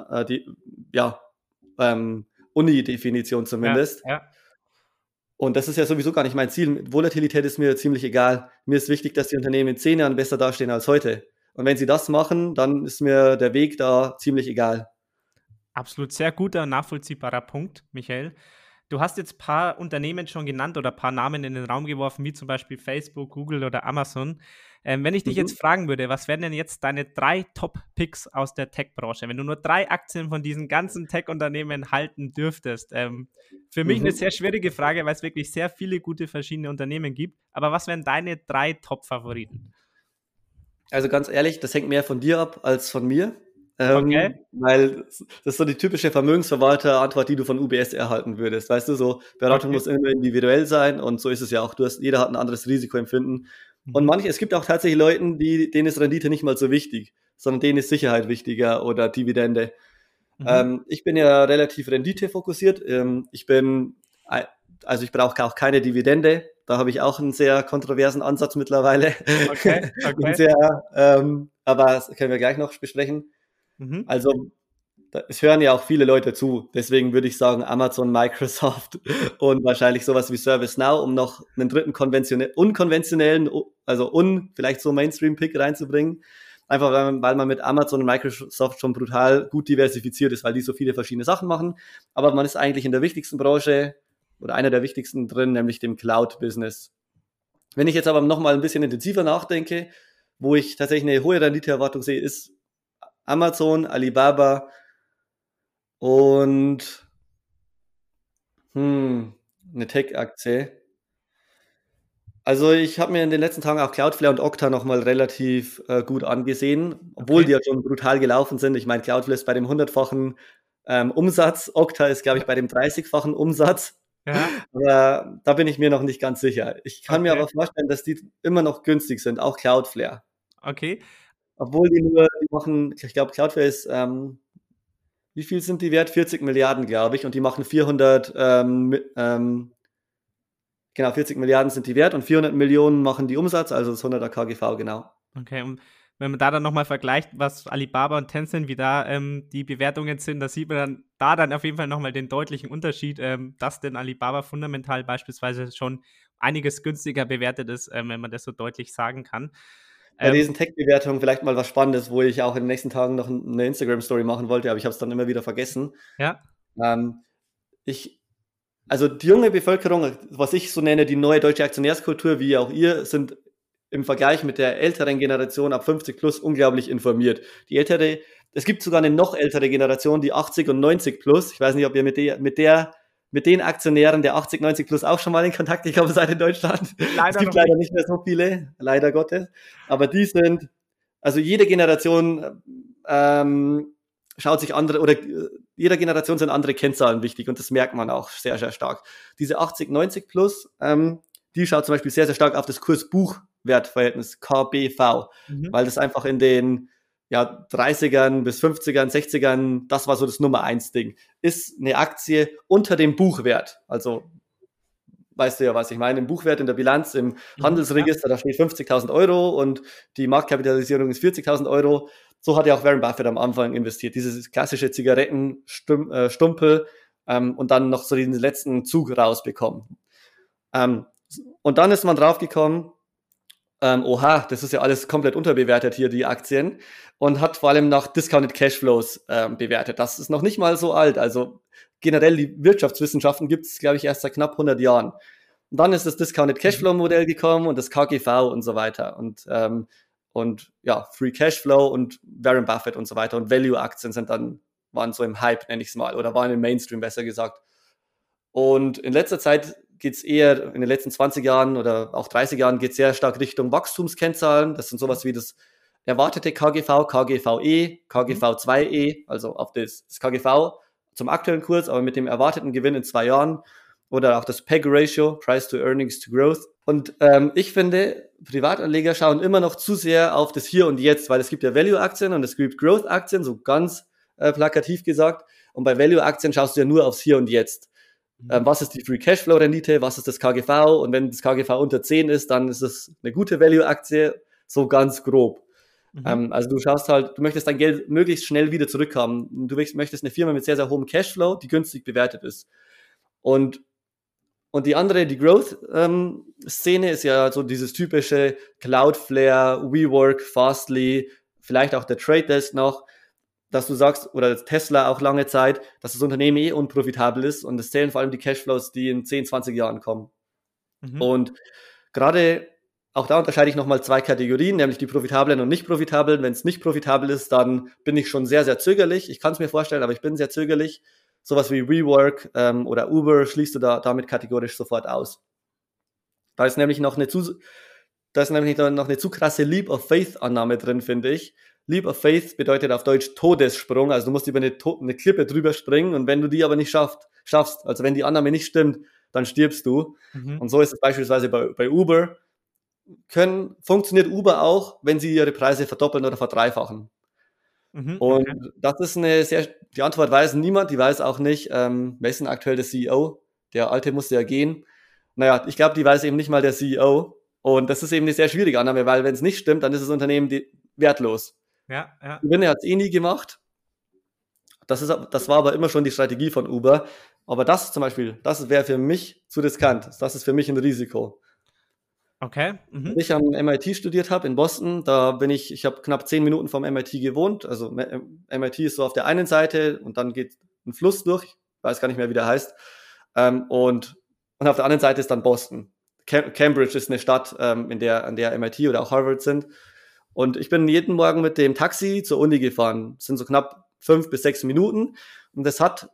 Uni-Definition zumindest. Ja. Und das ist ja sowieso gar nicht mein Ziel. Volatilität ist mir ziemlich egal. Mir ist wichtig, dass die Unternehmen in 10 Jahren besser dastehen als heute. Und wenn sie das machen, dann ist mir der Weg da ziemlich egal. Absolut, sehr guter, nachvollziehbarer Punkt, Michael. Du hast jetzt ein paar Unternehmen schon genannt oder ein paar Namen in den Raum geworfen, wie zum Beispiel Facebook, Google oder Amazon. Wenn ich dich jetzt fragen würde, was wären denn jetzt deine 3 Top-Picks aus der Tech-Branche? Wenn du nur 3 Aktien von diesen ganzen Tech-Unternehmen halten dürftest. Für mich eine sehr schwierige Frage, weil es wirklich sehr viele gute verschiedene Unternehmen gibt. Aber was wären deine 3 Top-Favoriten? Also ganz ehrlich, das hängt mehr von dir ab als von mir. Okay. Weil das ist so die typische Vermögensverwalter-Antwort, die du von UBS erhalten würdest. Weißt du, so Beratung muss immer individuell sein und so ist es ja auch. Jeder hat ein anderes Risikoempfinden. Und es gibt auch tatsächlich Leute, denen ist Rendite nicht mal so wichtig, sondern denen ist Sicherheit wichtiger oder Dividende. Ich bin ja relativ renditefokussiert. Ich brauche auch keine Dividende. Da habe ich auch einen sehr kontroversen Ansatz mittlerweile. Okay. Aber das können wir gleich noch besprechen. Also, es hören ja auch viele Leute zu. Deswegen würde ich sagen Amazon, Microsoft und wahrscheinlich sowas wie ServiceNow, um noch einen dritten unkonventionellen, vielleicht so Mainstream-Pick reinzubringen. Einfach, weil man mit Amazon und Microsoft schon brutal gut diversifiziert ist, weil die so viele verschiedene Sachen machen. Aber man ist eigentlich in der wichtigsten Branche oder einer der wichtigsten drin, nämlich dem Cloud-Business. Wenn ich jetzt aber nochmal ein bisschen intensiver nachdenke, wo ich tatsächlich eine hohe Renditeerwartung sehe, ist Amazon, Alibaba und eine Tech-Aktie. Also ich habe mir in den letzten Tagen auch Cloudflare und Okta nochmal relativ gut angesehen, obwohl die ja schon brutal gelaufen sind. Ich meine, Cloudflare ist bei dem 100-fachen Umsatz, Okta ist, glaube ich, bei dem 30-fachen Umsatz. Ja. Aber da bin ich mir noch nicht ganz sicher. Ich kann mir aber vorstellen, dass die immer noch günstig sind, auch Cloudflare. Okay. Obwohl die machen, ich glaube, Cloudflare ist, wie viel sind die wert? 40 Milliarden, glaube ich. Und die machen 40 Milliarden sind die wert und 400 Millionen machen die Umsatz, also das 100er KGV, genau. Okay, und wenn man da dann nochmal vergleicht, was Alibaba und Tencent, wie da die Bewertungen sind, da sieht man dann auf jeden Fall nochmal den deutlichen Unterschied, dass denn Alibaba fundamental beispielsweise schon einiges günstiger bewertet ist, wenn man das so deutlich sagen kann. Bei diesen Tech-Bewertungen vielleicht mal was Spannendes, wo ich auch in den nächsten Tagen noch eine Instagram-Story machen wollte, aber ich habe es dann immer wieder vergessen. Ja. Also die junge Bevölkerung, was ich so nenne, die neue deutsche Aktionärskultur, wie auch ihr, sind im Vergleich mit der älteren Generation ab 50 plus unglaublich informiert. Es gibt sogar eine noch ältere Generation, die 80 und 90 plus. Ich weiß nicht, ob ihr mit den Aktionären der 80, 90 plus auch schon mal in Kontakt gekommen seid in Deutschland. Es gibt leider nicht mehr so viele, leider Gottes. Aber die sind, also jede Generation schaut sich andere, oder jeder Generation sind andere Kennzahlen wichtig und das merkt man auch sehr, sehr stark. Diese 80, 90 plus, die schaut zum Beispiel sehr, sehr stark auf das Kurs-Buch-Wert-Verhältnis, KBV, weil das einfach in den 30ern bis 50ern, 60ern, das war so das Nummer 1 Ding. Ist eine Aktie unter dem Buchwert, also weißt du ja, was ich meine, im Buchwert in der Bilanz, im Handelsregister, da steht 50.000 Euro und die Marktkapitalisierung ist 40.000 Euro. So hat ja auch Warren Buffett am Anfang investiert, dieses klassische Zigarettenstumpel und dann noch so den letzten Zug rausbekommen. Und dann ist man draufgekommen, oha, das ist ja alles komplett unterbewertet hier, die Aktien, und hat vor allem nach Discounted Cashflows bewertet. Das ist noch nicht mal so alt, also generell die Wirtschaftswissenschaften gibt es, glaube ich, erst seit knapp 100 Jahren. Und dann ist das Discounted Cashflow Modell gekommen und das KGV und so weiter und Free Cashflow und Warren Buffett und so weiter und Value-Aktien waren so im Hype, nenne ich es mal, oder waren im Mainstream, besser gesagt. Und in letzter Zeit geht es eher, in den letzten 20 Jahren oder auch 30 Jahren, geht es sehr stark Richtung Wachstumskennzahlen. Das sind sowas wie das erwartete KGV, KGVE, KGV2E, also auf das KGV zum aktuellen Kurs, aber mit dem erwarteten Gewinn in 2 Jahren. Oder auch das PEG-Ratio, Price to Earnings to Growth. Und ich finde, Privatanleger schauen immer noch zu sehr auf das Hier und Jetzt, weil es gibt ja Value-Aktien und es gibt Growth-Aktien, so ganz plakativ gesagt. Und bei Value-Aktien schaust du ja nur aufs Hier und Jetzt. Was ist die Free Cashflow-Rendite, was ist das KGV? Und wenn das KGV unter 10 ist, dann ist es eine gute Value-Aktie, so ganz grob. Also du schaust halt, du möchtest dein Geld möglichst schnell wieder zurückhaben. Du möchtest eine Firma mit sehr, sehr hohem Cashflow, die günstig bewertet ist. Und die andere, die Growth-Szene ist ja so dieses typische Cloudflare, WeWork, Fastly, vielleicht auch der Trade Desk noch, dass du sagst, oder Tesla auch lange Zeit, dass das Unternehmen unprofitabel ist und es zählen vor allem die Cashflows, die in 10, 20 Jahren kommen. Und gerade auch da unterscheide ich nochmal 2 Kategorien, nämlich die profitablen und nicht profitablen. Wenn es nicht profitabel ist, dann bin ich schon sehr, sehr zögerlich. Ich kann es mir vorstellen, aber ich bin sehr zögerlich. Sowas wie WeWork oder Uber schließt du damit kategorisch sofort aus. Da ist nämlich noch eine zu krasse Leap of Faith Annahme drin, finde ich. Leap of Faith bedeutet auf Deutsch Todessprung, also du musst über eine Klippe drüber springen und wenn du die aber nicht schaffst, also wenn die Annahme nicht stimmt, dann stirbst du. Und so ist es beispielsweise bei Uber. Funktioniert Uber auch, wenn sie ihre Preise verdoppeln oder verdreifachen. Und das ist die Antwort weiß niemand, die weiß auch nicht, wer ist denn aktuell der CEO? Der Alte musste ja gehen. Naja, ich glaube, die weiß eben nicht mal der CEO. Und das ist eben eine sehr schwierige Annahme, weil wenn es nicht stimmt, dann ist das Unternehmen wertlos. Ja. Gewinne hat es eh nie gemacht. Das war aber immer schon die Strategie von Uber. Aber das zum Beispiel, das wäre für mich zu riskant. Das ist für mich ein Risiko. Okay. Als ich am MIT studiert habe in Boston, ich habe knapp 10 Minuten vom MIT gewohnt. Also MIT ist so auf der einen Seite und dann geht ein Fluss durch. Ich weiß gar nicht mehr, wie der heißt. Und auf der anderen Seite ist dann Boston. Cambridge ist eine Stadt, an der MIT oder auch Harvard sind. Und ich bin jeden Morgen mit dem Taxi zur Uni gefahren. Das sind so knapp 5 bis 6 Minuten. Und das hat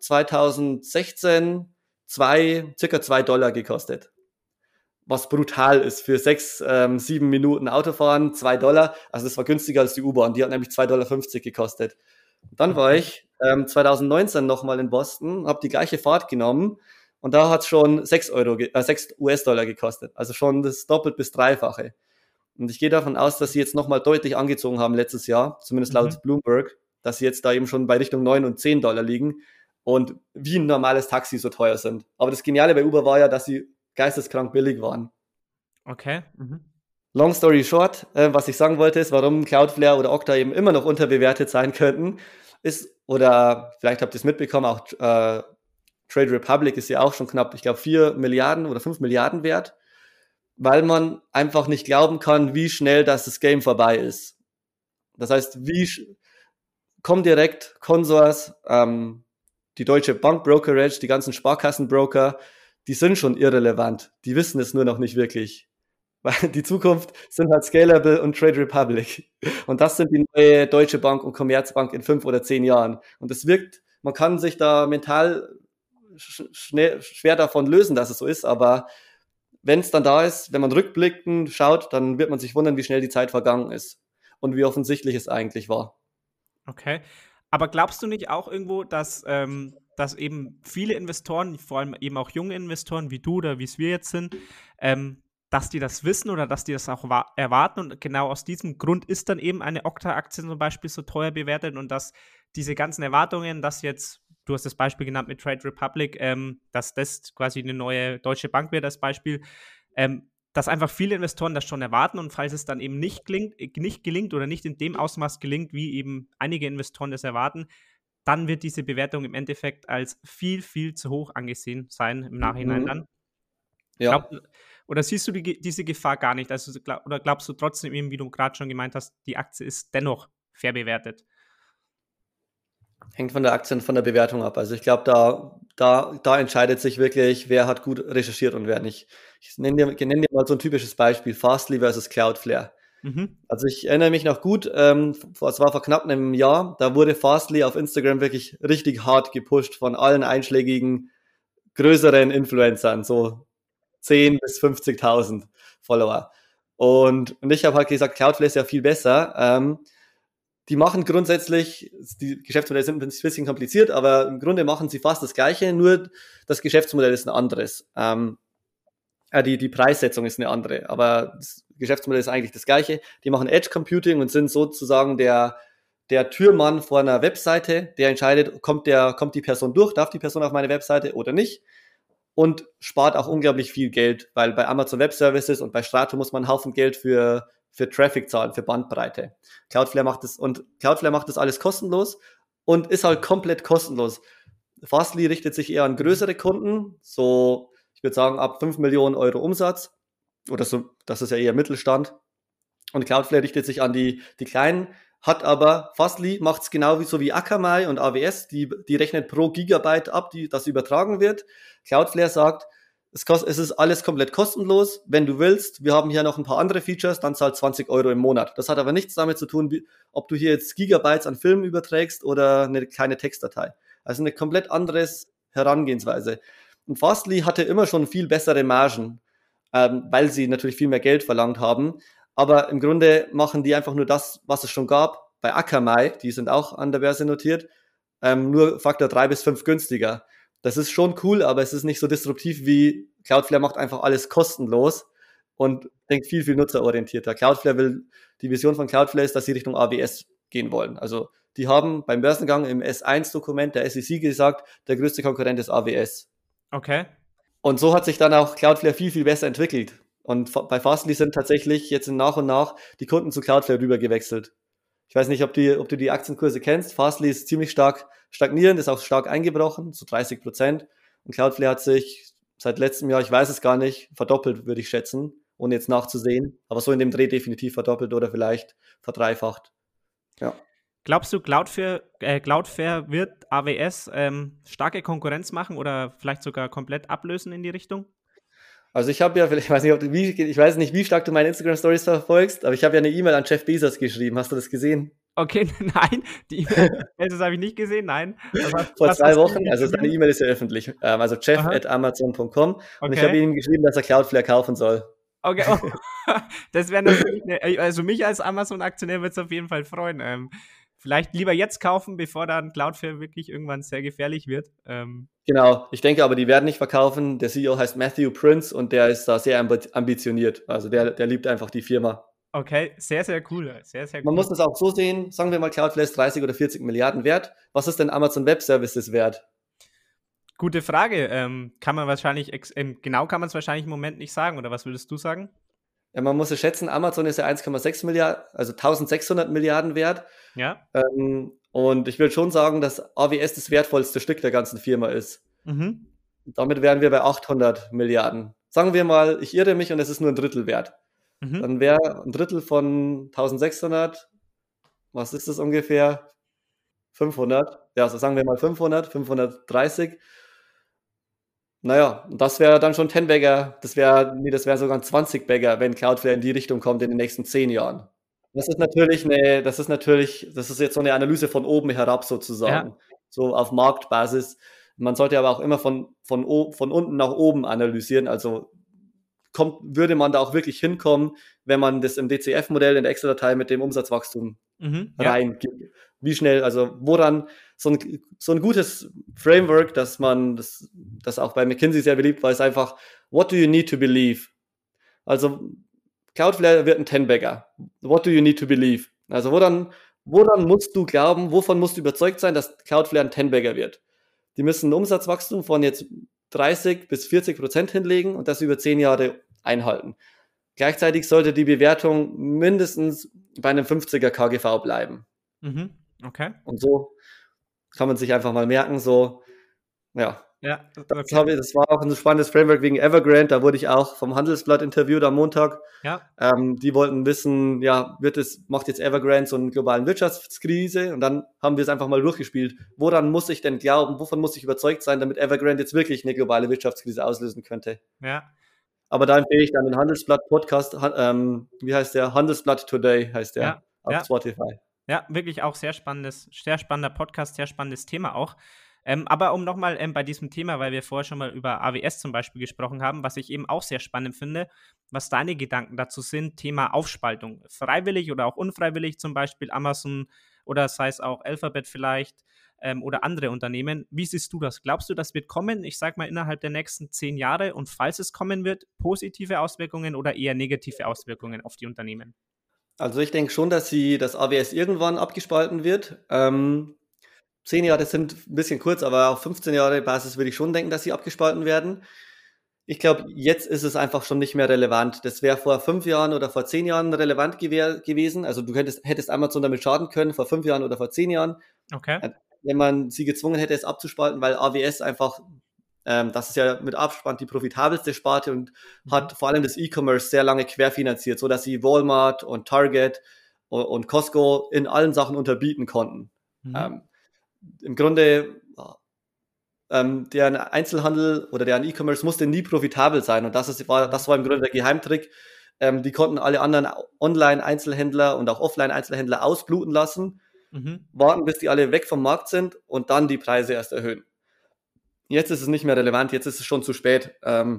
2016 circa $2 gekostet. Was brutal ist für 6, 7 Minuten Autofahren, $2. Also das war günstiger als die U-Bahn. Die hat nämlich $2,50 gekostet. Dann war ich 2019 nochmal in Boston, habe die gleiche Fahrt genommen und da hat es schon 6 US-Dollar gekostet. Also schon das doppelt bis dreifache. Und ich gehe davon aus, dass sie jetzt nochmal deutlich angezogen haben letztes Jahr, zumindest laut Bloomberg, dass sie jetzt da eben schon bei Richtung 9 und $10 liegen und wie ein normales Taxi so teuer sind. Aber das Geniale bei Uber war ja, dass sie geisteskrank billig waren. Okay. Long story short, was ich sagen wollte, ist, warum Cloudflare oder Okta eben immer noch unterbewertet sein könnten, ist, oder vielleicht habt ihr es mitbekommen, auch Trade Republic ist ja auch schon knapp, ich glaube, 4 Milliarden oder 5 Milliarden wert, weil man einfach nicht glauben kann, wie schnell das Game vorbei ist. Das heißt, Comdirect, Consors, die Deutsche Bank Brokerage, die ganzen Sparkassenbroker, die sind schon irrelevant. Die wissen es nur noch nicht wirklich. Weil die Zukunft sind halt Scalable und Trade Republic. Und das sind die neue Deutsche Bank und Commerzbank in 5 oder 10 Jahren. Und es wirkt, man kann sich da mental schwer davon lösen, dass es so ist, aber wenn es dann da ist, wenn man rückblickend schaut, dann wird man sich wundern, wie schnell die Zeit vergangen ist und wie offensichtlich es eigentlich war. Okay, aber glaubst du nicht auch irgendwo, dass eben viele Investoren, vor allem eben auch junge Investoren wie du oder wie es wir jetzt sind, dass die das wissen oder dass die das auch erwarten und genau aus diesem Grund ist dann eben eine Okta-Aktie zum Beispiel so teuer bewertet und dass diese ganzen Erwartungen, dass jetzt, du hast das Beispiel genannt mit Trade Republic, dass das quasi eine neue Deutsche Bank wird als Beispiel, dass einfach viele Investoren das schon erwarten und falls es dann eben nicht gelingt oder nicht in dem Ausmaß gelingt, wie eben einige Investoren das erwarten, dann wird diese Bewertung im Endeffekt als viel, viel zu hoch angesehen sein im Nachhinein dann. Ja. Oder siehst du diese Gefahr gar nicht? Also, oder glaubst du trotzdem eben, wie du gerade schon gemeint hast, die Aktie ist dennoch fair bewertet? Hängt von der Aktie und von der Bewertung ab. Also ich glaube, da entscheidet sich wirklich, wer hat gut recherchiert und wer nicht. Ich nenne dir mal so ein typisches Beispiel, Fastly versus Cloudflare. Also ich erinnere mich noch gut, es war vor knapp einem Jahr, da wurde Fastly auf Instagram wirklich richtig hart gepusht von allen einschlägigen größeren Influencern, so 10.000 bis 50.000 Follower. Und ich habe halt gesagt, Cloudflare ist ja viel besser. Die machen grundsätzlich, die Geschäftsmodelle sind ein bisschen kompliziert, aber im Grunde machen sie fast das Gleiche, nur das Geschäftsmodell ist ein anderes. Die Preissetzung ist eine andere, aber das Geschäftsmodell ist eigentlich das Gleiche. Die machen Edge Computing und sind sozusagen der Türmann vor einer Webseite, der entscheidet, kommt die Person durch, darf die Person auf meine Webseite oder nicht, und spart auch unglaublich viel Geld, weil bei Amazon Web Services und bei Strato muss man einen Haufen Geld für Traffic zahlen, für Bandbreite. Cloudflare macht das alles kostenlos und ist halt komplett kostenlos. Fastly richtet sich eher an größere Kunden, so, ich würde sagen, ab 5 Millionen Euro Umsatz oder so, das ist ja eher Mittelstand. Und Cloudflare richtet sich an die kleinen, hat aber, Fastly macht es genau wie Akamai und AWS, die rechnet pro Gigabyte ab, das übertragen wird. Cloudflare sagt, es ist alles komplett kostenlos. Wenn du willst, wir haben hier noch ein paar andere Features, dann zahlt 20 Euro im Monat. Das hat aber nichts damit zu tun, ob du hier jetzt Gigabytes an Filmen überträgst oder eine kleine Textdatei. Also eine komplett anderes Herangehensweise. Und Fastly hatte immer schon viel bessere Margen, weil sie natürlich viel mehr Geld verlangt haben. Aber im Grunde machen die einfach nur das, was es schon gab. Bei Akamai, die sind auch an der Börse notiert, nur Faktor 3 bis 5 günstiger. Das ist schon cool, aber es ist nicht so disruptiv wie Cloudflare macht einfach alles kostenlos und denkt viel, viel nutzerorientierter. Die Vision von Cloudflare ist, dass sie Richtung AWS gehen wollen. Also die haben beim Börsengang im S1-Dokument der SEC gesagt, der größte Konkurrent ist AWS. Okay. Und so hat sich dann auch Cloudflare viel, viel besser entwickelt. Und bei Fastly sind tatsächlich jetzt nach und nach die Kunden zu Cloudflare rüber gewechselt. Ich weiß nicht, ob du die Aktienkurse kennst. Fastly ist ziemlich stark stagnierend, ist auch stark eingebrochen, zu 30%. Und Cloudflare hat sich seit letztem Jahr, ich weiß es gar nicht, verdoppelt, würde ich schätzen, ohne jetzt nachzusehen. Aber so in dem Dreh definitiv verdoppelt oder vielleicht verdreifacht. Ja. Glaubst du, Cloudflare wird AWS starke Konkurrenz machen oder vielleicht sogar komplett ablösen in die Richtung? Also ich habe ja, ich weiß nicht, wie stark du meine Instagram-Stories verfolgst, aber ich habe ja eine E-Mail an Jeff Bezos geschrieben. Hast du das gesehen? Okay, nein, die E-Mail, das habe ich nicht gesehen, nein. Vor 2 Wochen, also seine E-Mail ist ja öffentlich, also jeff@amazon.com und ich habe ihm geschrieben, dass er Cloudflare kaufen soll. Okay, das wäre natürlich, also mich als Amazon-Aktionär würde es auf jeden Fall freuen. Vielleicht lieber jetzt kaufen, bevor dann Cloudflare wirklich irgendwann sehr gefährlich wird. Genau, ich denke aber, die werden nicht verkaufen. Der CEO heißt Matthew Prince und der ist da sehr ambitioniert. Also der liebt einfach die Firma. Okay, sehr, sehr cool. Sehr, sehr cool. Man muss das auch so sehen, sagen wir mal, Cloudflare ist 30 oder 40 Milliarden wert. Was ist denn Amazon Web Services wert? Gute Frage. Kann man es wahrscheinlich im Moment nicht sagen, oder was würdest du sagen? Ja, man muss es schätzen, Amazon ist ja 1,6 Milliarden, also 1600 Milliarden wert. Ja. Und ich will schon sagen, dass AWS das wertvollste Stück der ganzen Firma ist. Mhm. Damit wären wir bei 800 Milliarden. Sagen wir mal, ich irre mich und es ist nur ein Drittel wert. Mhm. Dann wäre ein Drittel von 1600, was ist das ungefähr? 500. Ja, so sagen wir mal 500, 530. Naja, das wäre dann schon 10-Bagger. Das wäre sogar ein 20-Bagger, wenn Cloudflare in die Richtung kommt in den nächsten 10 Jahren. Das ist jetzt so eine Analyse von oben herab sozusagen, Ja. so auf Marktbasis. Man sollte aber auch immer von unten nach oben analysieren. Also würde man da auch wirklich hinkommen, wenn man das im DCF-Modell in der Excel-Datei mit dem Umsatzwachstum Ja. reingibt. Wie schnell, also woran so ein gutes Framework, das auch bei McKinsey sehr beliebt war, ist einfach, what do you need to believe? Also Cloudflare wird ein 10-Bagger. What do you need to believe? Also woran musst du glauben, wovon musst du überzeugt sein, dass Cloudflare ein 10-Bagger wird? Die müssen ein Umsatzwachstum von jetzt 30-40% hinlegen und das über 10 Jahre einhalten. Gleichzeitig sollte die Bewertung mindestens bei einem 50er KGV bleiben. Mhm. Okay. Und so kann man sich einfach mal merken, so, ja. Ja, okay. Das war auch ein spannendes Framework wegen Evergrande. Da wurde ich auch vom Handelsblatt interviewt am Montag. Ja. Die wollten wissen, ja, macht jetzt Evergrande so eine globalen Wirtschaftskrise? Und dann haben wir es einfach mal durchgespielt. Woran muss ich denn glauben? Wovon muss ich überzeugt sein, damit Evergrande jetzt wirklich eine globale Wirtschaftskrise auslösen könnte? Ja. Aber da empfehle ich dann den Handelsblatt-Podcast. Wie heißt der? Handelsblatt Today heißt der auf Spotify. Ja, wirklich auch sehr spannender Podcast, sehr spannendes Thema auch. Aber um nochmal bei diesem Thema, weil wir vorher schon mal über AWS zum Beispiel gesprochen haben, was ich eben auch sehr spannend finde, was deine Gedanken dazu sind, Thema Aufspaltung. Freiwillig oder auch unfreiwillig, zum Beispiel Amazon oder sei es auch Alphabet vielleicht oder andere Unternehmen. Wie siehst du das? Glaubst du, das wird kommen, ich sag mal innerhalb der nächsten 10 Jahre, und falls es kommen wird, positive Auswirkungen oder eher negative Auswirkungen auf die Unternehmen? Also ich denke schon, dass AWS irgendwann abgespalten wird. 10 Jahre sind ein bisschen kurz, aber auf 15 Jahre Basis würde ich schon denken, dass sie abgespalten werden. Ich glaube, jetzt ist es einfach schon nicht mehr relevant. Das wäre vor 5 Jahren oder vor 10 Jahren relevant gewesen. Also du hättest Amazon damit schaden können, vor 5 Jahren oder vor 10 Jahren. Okay. Wenn man sie gezwungen hätte, es abzuspalten, weil AWS einfach, das ist ja mit Abstand die profitabelste Sparte und hat vor allem das E-Commerce sehr lange querfinanziert, sodass sie Walmart und Target und Costco in allen Sachen unterbieten konnten. Im Grunde, deren Einzelhandel oder deren E-Commerce musste nie profitabel sein und das war im Grunde der Geheimtrick. Die konnten alle anderen Online-Einzelhändler und auch Offline-Einzelhändler ausbluten lassen, warten, bis die alle weg vom Markt sind und dann die Preise erst erhöhen. Jetzt ist es nicht mehr relevant, jetzt ist es schon zu spät.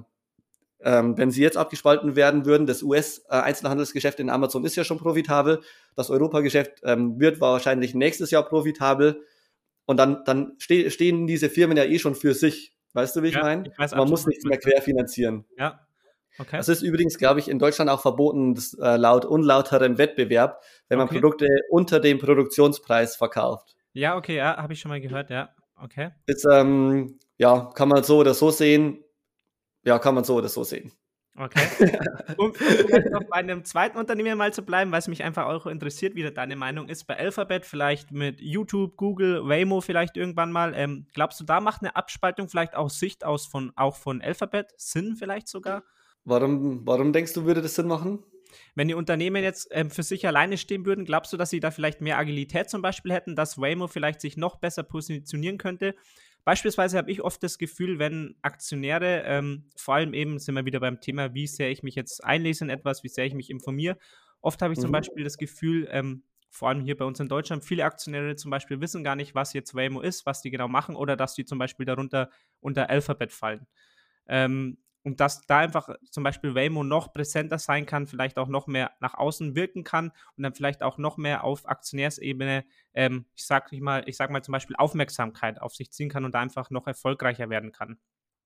Wenn sie jetzt abgespalten werden würden, das US-Einzelhandelsgeschäft in Amazon ist ja schon profitabel, das Europa-Geschäft wird wahrscheinlich nächstes Jahr profitabel und dann stehen diese Firmen ja eh schon für sich. Weißt du, wie ich meine? Man muss nichts mehr querfinanzieren. Ja. Okay. Das ist übrigens, glaube ich, in Deutschland auch verboten, laut unlauterem Wettbewerb, wenn man Produkte unter dem Produktionspreis verkauft. Ja, okay, ja, habe ich schon mal gehört, ja. Okay. Ist, kann man so oder so sehen. Ja, kann man so oder so sehen. Okay. Um vielleicht noch bei einem zweiten Unternehmen mal zu bleiben, weil es mich einfach auch interessiert, wie deine Meinung ist, bei Alphabet vielleicht mit YouTube, Google, Waymo vielleicht irgendwann mal. Glaubst du, da macht eine Abspaltung vielleicht aus Sicht auch von Alphabet Sinn vielleicht sogar? Warum denkst du, würde das Sinn machen? Wenn die Unternehmen jetzt für sich alleine stehen würden, glaubst du, dass sie da vielleicht mehr Agilität zum Beispiel hätten, dass Waymo vielleicht sich noch besser positionieren könnte? Beispielsweise habe ich oft das Gefühl, wenn Aktionäre, vor allem eben sind wir wieder beim Thema, wie sehr ich mich jetzt einlese in etwas, wie sehr ich mich informiere. Oft habe ich zum Beispiel das Gefühl, vor allem hier bei uns in Deutschland, viele Aktionäre zum Beispiel wissen gar nicht, was jetzt Waymo ist, was die genau machen oder dass die zum Beispiel darunter unter Alphabet fallen. Und dass da einfach zum Beispiel Waymo noch präsenter sein kann, vielleicht auch noch mehr nach außen wirken kann und dann vielleicht auch noch mehr auf Aktionärsebene, ich sag mal zum Beispiel Aufmerksamkeit auf sich ziehen kann und da einfach noch erfolgreicher werden kann.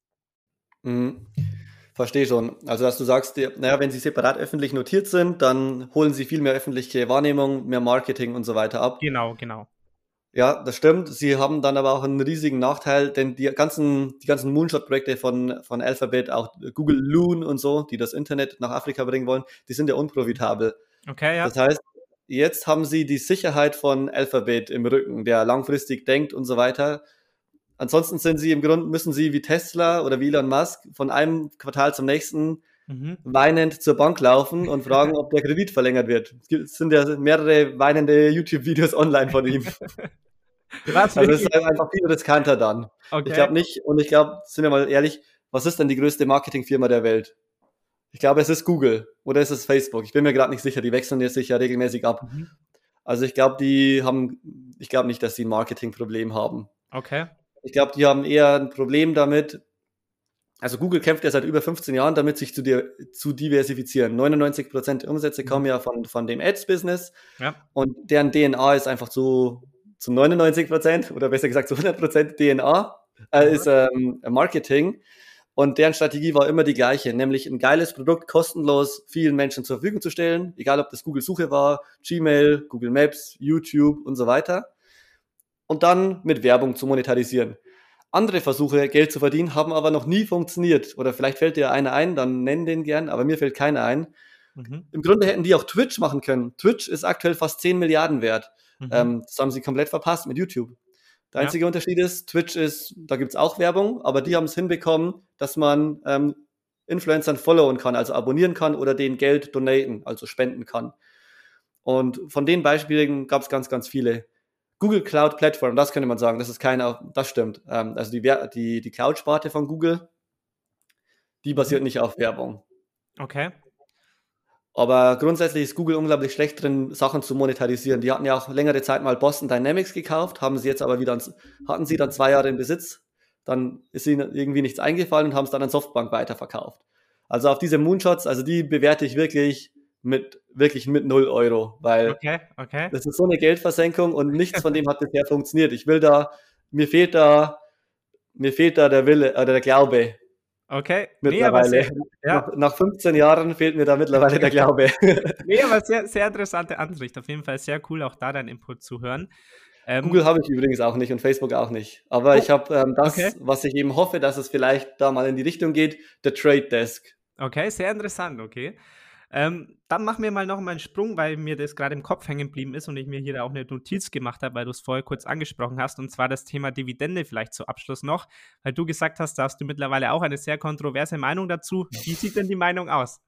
Verstehe schon. Also, dass du sagst, wenn sie separat öffentlich notiert sind, dann holen sie viel mehr öffentliche Wahrnehmung, mehr Marketing und so weiter ab. Genau. Ja, das stimmt. Sie haben dann aber auch einen riesigen Nachteil, denn die ganzen Moonshot-Projekte von Alphabet, auch Google Loon und so, die das Internet nach Afrika bringen wollen, die sind ja unprofitabel. Okay, ja. Das heißt, jetzt haben sie die Sicherheit von Alphabet im Rücken, der langfristig denkt und so weiter. Ansonsten müssen sie wie Tesla oder wie Elon Musk von einem Quartal zum nächsten Mhm. weinend zur Bank laufen und fragen, ob der Kredit verlängert wird. Es sind ja mehrere weinende YouTube-Videos online von ihm. Was, Also es ist wirklich? halt einfach viel riskanter dann. Ich Okay. glaube nicht, und ich glaube, sind wir mal ehrlich, was ist denn die größte Marketingfirma der Welt? Ich glaube, es ist Google oder es ist Facebook. Ich bin mir gerade nicht sicher, die wechseln jetzt sich ja regelmäßig ab. Mhm. Also ich glaube nicht, dass sie ein Marketingproblem haben. Okay. Ich glaube, die haben eher ein Problem damit, also Google kämpft ja seit über 15 Jahren damit, sich zu diversifizieren. 99% der Umsätze kommen ja von dem Ads-Business Ja. und deren DNA ist einfach zu 99% oder besser gesagt zu 100% DNA, ist Marketing. Und deren Strategie war immer die gleiche, nämlich ein geiles Produkt kostenlos vielen Menschen zur Verfügung zu stellen, egal ob das Google-Suche war, Gmail, Google Maps, YouTube und so weiter. Und dann mit Werbung zu monetarisieren. Andere Versuche, Geld zu verdienen, haben aber noch nie funktioniert. Oder vielleicht fällt dir einer ein, dann nenn den gern, aber mir fällt keiner ein. Mhm. Im Grunde hätten die auch Twitch machen können. Twitch ist aktuell fast 10 Milliarden wert. Mhm. Das haben sie komplett verpasst mit YouTube. Der Ja. einzige Unterschied ist, da gibt es auch Werbung, aber die haben es hinbekommen, dass man Influencern followen kann, also abonnieren kann oder denen Geld donaten, also spenden kann. Und von den Beispielen gab es ganz, ganz viele. Google Cloud Platform, das könnte man sagen, das stimmt. Also die Cloud-Sparte von Google, die basiert nicht auf Werbung. Okay. Aber grundsätzlich ist Google unglaublich schlecht drin, Sachen zu monetarisieren. Die hatten ja auch längere Zeit mal Boston Dynamics gekauft, hatten sie dann 2 Jahre in Besitz, dann ist ihnen irgendwie nichts eingefallen und haben es dann an Softbank weiterverkauft. Also auf diese Moonshots, also die bewerte ich wirklich mit 0 Euro, weil Okay. Okay. das ist so eine Geldversenkung und nichts von dem hat bisher funktioniert. Mir fehlt da der Wille oder der Glaube Okay. Nee, aber mittlerweile. ja. Nach 15 Jahren fehlt mir da mittlerweile der Glaube. Nee, aber sehr, sehr interessante Ansicht. Auf jeden Fall sehr cool, auch da deinen Input zu hören. Google habe ich übrigens auch nicht und Facebook auch nicht. Aber ich habe okay. was ich eben hoffe, dass es vielleicht da mal in die Richtung geht, der Trade Desk. Okay, sehr interessant, okay. Dann machen wir mal noch mal einen Sprung, weil mir das gerade im Kopf hängen geblieben ist und ich mir hier auch eine Notiz gemacht habe, weil du es vorher kurz angesprochen hast, und zwar das Thema Dividende vielleicht zum Abschluss noch, weil du gesagt hast, da hast du mittlerweile auch eine sehr kontroverse Meinung dazu. Wie sieht denn die Meinung aus?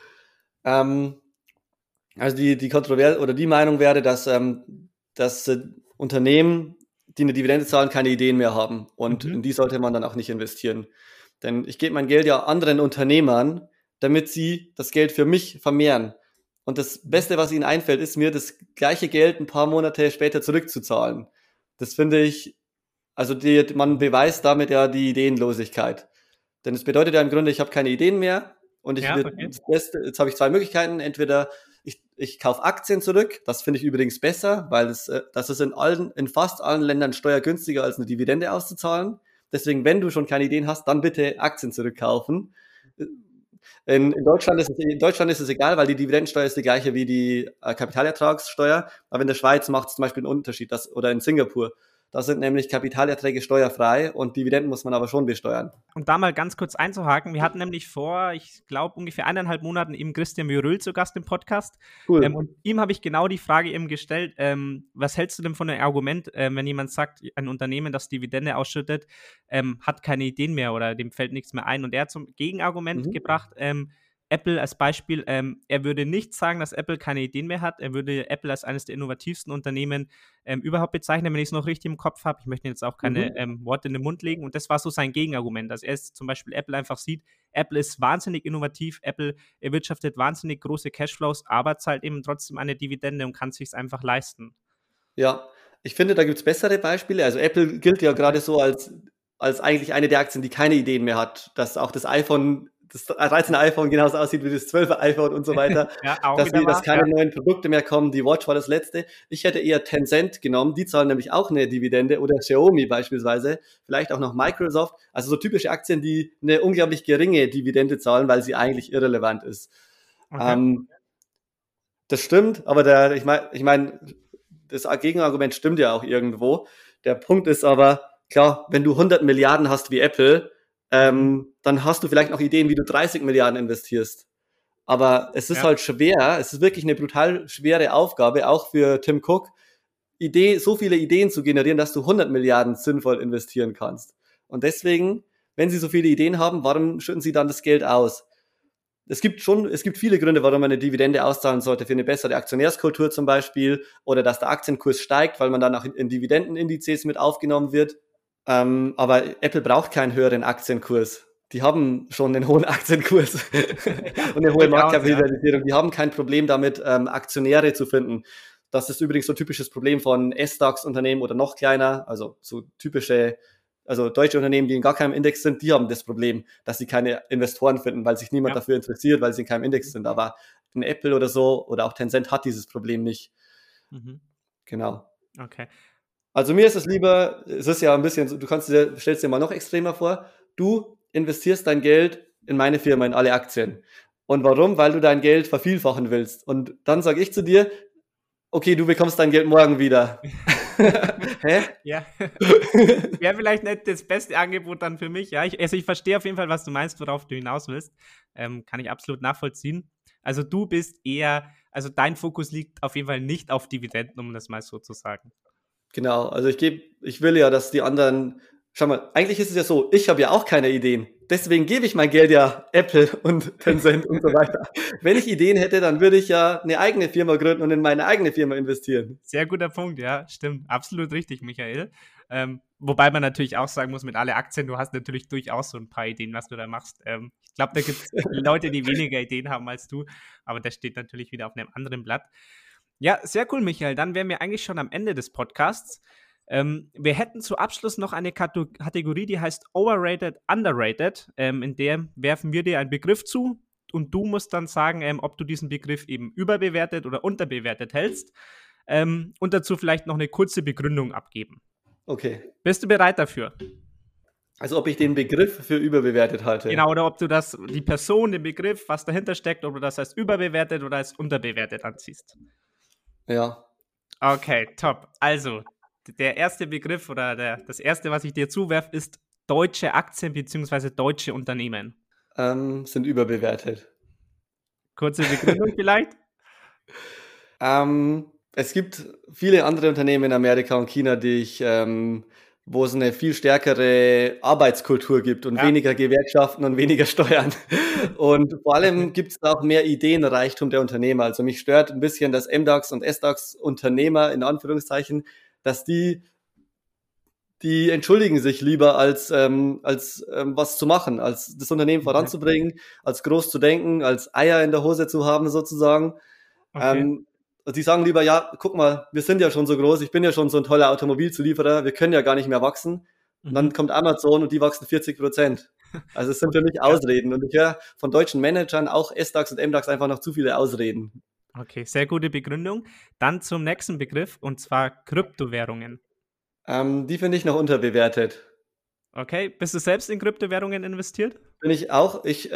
Also die Kontroverse oder die Meinung wäre, dass Unternehmen, die eine Dividende zahlen, keine Ideen mehr haben und in die sollte man dann auch nicht investieren. Denn ich gebe mein Geld ja anderen Unternehmern, damit sie das Geld für mich vermehren. Und das Beste, was ihnen einfällt, ist mir das gleiche Geld ein paar Monate später zurückzuzahlen. Das finde ich, also man beweist damit ja die Ideenlosigkeit. Denn es bedeutet ja im Grunde, ich habe keine Ideen mehr und Ja, okay. jetzt habe ich 2 Möglichkeiten. Entweder ich kaufe Aktien zurück, das finde ich übrigens besser, weil das ist in fast allen Ländern steuergünstiger als eine Dividende auszuzahlen. Deswegen, wenn du schon keine Ideen hast, dann bitte Aktien zurückkaufen. In Deutschland ist es egal, weil die Dividendensteuer ist die gleiche wie die Kapitalertragssteuer. Aber in der Schweiz macht es zum Beispiel einen Unterschied, oder in Singapur. Da sind nämlich Kapitalerträge steuerfrei und Dividenden muss man aber schon besteuern. Um da mal ganz kurz einzuhaken, wir hatten nämlich vor, ich glaube, ungefähr 1,5 Monaten eben Christian Mürül zu Gast im Podcast. Cool. Und ihm habe ich genau die Frage eben gestellt, was hältst du denn von dem Argument, wenn jemand sagt, ein Unternehmen, das Dividende ausschüttet, hat keine Ideen mehr oder dem fällt nichts mehr ein. Und er hat zum Gegenargument gebracht, Apple als Beispiel, er würde nicht sagen, dass Apple keine Ideen mehr hat. Er würde Apple als eines der innovativsten Unternehmen überhaupt bezeichnen, wenn ich es noch richtig im Kopf habe. Ich möchte jetzt auch keine Worte in den Mund legen. Und das war so sein Gegenargument, dass er zum Beispiel Apple einfach sieht, Apple ist wahnsinnig innovativ, Apple erwirtschaftet wahnsinnig große Cashflows, aber zahlt eben trotzdem eine Dividende und kann es sich einfach leisten. Ja, ich finde, da gibt es bessere Beispiele. Also Apple gilt ja gerade so als eigentlich eine der Aktien, die keine Ideen mehr hat. Dass auch das 13 iPhone genauso aussieht wie das 12 iPhone und so weiter. Ja, auch dass wieder wahr, keine ja. neuen Produkte mehr kommen. Die Watch war das letzte. Ich hätte eher Tencent genommen. Die zahlen nämlich auch eine Dividende oder Xiaomi beispielsweise. Vielleicht auch noch Microsoft. Also so typische Aktien, die eine unglaublich geringe Dividende zahlen, weil sie eigentlich irrelevant ist. Okay. Das stimmt, aber ich meine, das Gegenargument stimmt ja auch irgendwo. Der Punkt ist aber, klar, wenn du 100 Milliarden hast wie Apple, dann hast du vielleicht noch Ideen, wie du 30 Milliarden investierst. Aber es ist halt schwer, es ist wirklich eine brutal schwere Aufgabe, auch für Tim Cook, so viele Ideen zu generieren, dass du 100 Milliarden sinnvoll investieren kannst. Und deswegen, wenn sie so viele Ideen haben, warum schütten sie dann das Geld aus? Es gibt viele Gründe, warum man eine Dividende auszahlen sollte, für eine bessere Aktionärskultur zum Beispiel, oder dass der Aktienkurs steigt, weil man dann auch in Dividendenindizes mit aufgenommen wird. Aber Apple braucht keinen höheren Aktienkurs. Die haben schon einen hohen Aktienkurs und eine hohe Marktkapitalisierung. Die haben kein Problem damit, Aktionäre zu finden. Das ist übrigens so ein typisches Problem von SDAX-Unternehmen oder noch kleiner, also so typische, also deutsche Unternehmen, die in gar keinem Index sind, die haben das Problem, dass sie keine Investoren finden, weil sich niemand dafür interessiert, weil sie in keinem Index sind. Aber ein Apple oder so oder auch Tencent hat dieses Problem nicht. Genau. Okay. Also mir ist es lieber, es ist ja ein bisschen, stellst dir mal noch extremer vor, du investierst dein Geld in meine Firma, in alle Aktien. Und warum? Weil du dein Geld vervielfachen willst. Und dann sage ich zu dir, okay, du bekommst dein Geld morgen wieder. Hä? Ja. Wäre vielleicht nicht das beste Angebot dann für mich. Ja, ich verstehe auf jeden Fall, was du meinst, worauf du hinaus willst. Kann ich absolut nachvollziehen. Also du bist eher, also dein Fokus liegt auf jeden Fall nicht auf Dividenden, um das mal so zu sagen. Genau, also ich will ja, dass die anderen, schau mal, eigentlich ist es ja so, ich habe ja auch keine Ideen. Deswegen gebe ich mein Geld ja Apple und Tencent und so weiter. Wenn ich Ideen hätte, dann würde ich ja eine eigene Firma gründen und in meine eigene Firma investieren. Sehr guter Punkt, ja, stimmt. Absolut richtig, Michael. Wobei man natürlich auch sagen muss, mit alle Aktien, du hast natürlich durchaus so ein paar Ideen, was du da machst. Ich glaube, da gibt es Leute, die weniger Ideen haben als du, aber das steht natürlich wieder auf einem anderen Blatt. Ja, sehr cool, Michael. Dann wären wir eigentlich schon am Ende des Podcasts. Wir hätten zu Abschluss noch eine Kategorie, die heißt Overrated, Underrated. In der werfen wir dir einen Begriff zu und du musst dann sagen, ob du diesen Begriff eben überbewertet oder unterbewertet hältst und dazu vielleicht noch eine kurze Begründung abgeben. Okay. Bist du bereit dafür? Also ob ich den Begriff für überbewertet halte? Genau, oder ob du die Person, den Begriff, was dahinter steckt, ob du das als überbewertet oder als unterbewertet anziehst. Ja. Okay, top. Also, der erste Begriff oder das erste, was ich dir zuwerfe, ist deutsche Aktien bzw. deutsche Unternehmen. Sind überbewertet. Kurze Begründung vielleicht? Es gibt viele andere Unternehmen in Amerika und China, wo es eine viel stärkere Arbeitskultur gibt und weniger Gewerkschaften und weniger Steuern. Und vor allem gibt es auch mehr Ideenreichtum der Unternehmer. Also mich stört ein bisschen, dass MDAX und SDAX-Unternehmer, in Anführungszeichen, dass die entschuldigen sich lieber, als was zu machen, als das Unternehmen voranzubringen, als groß zu denken, als Eier in der Hose zu haben sozusagen. Okay. Die sagen lieber, ja, guck mal, wir sind ja schon so groß, ich bin ja schon so ein toller Automobilzulieferer, wir können ja gar nicht mehr wachsen. Und dann kommt Amazon und die wachsen 40%. Also es sind für mich Ausreden. Und ich höre von deutschen Managern, auch SDAX und MDAX, einfach noch zu viele Ausreden. Okay, sehr gute Begründung. Dann zum nächsten Begriff, und zwar Kryptowährungen. Die finde ich noch unterbewertet. Okay, bist du selbst in Kryptowährungen investiert? Bin ich auch. Ich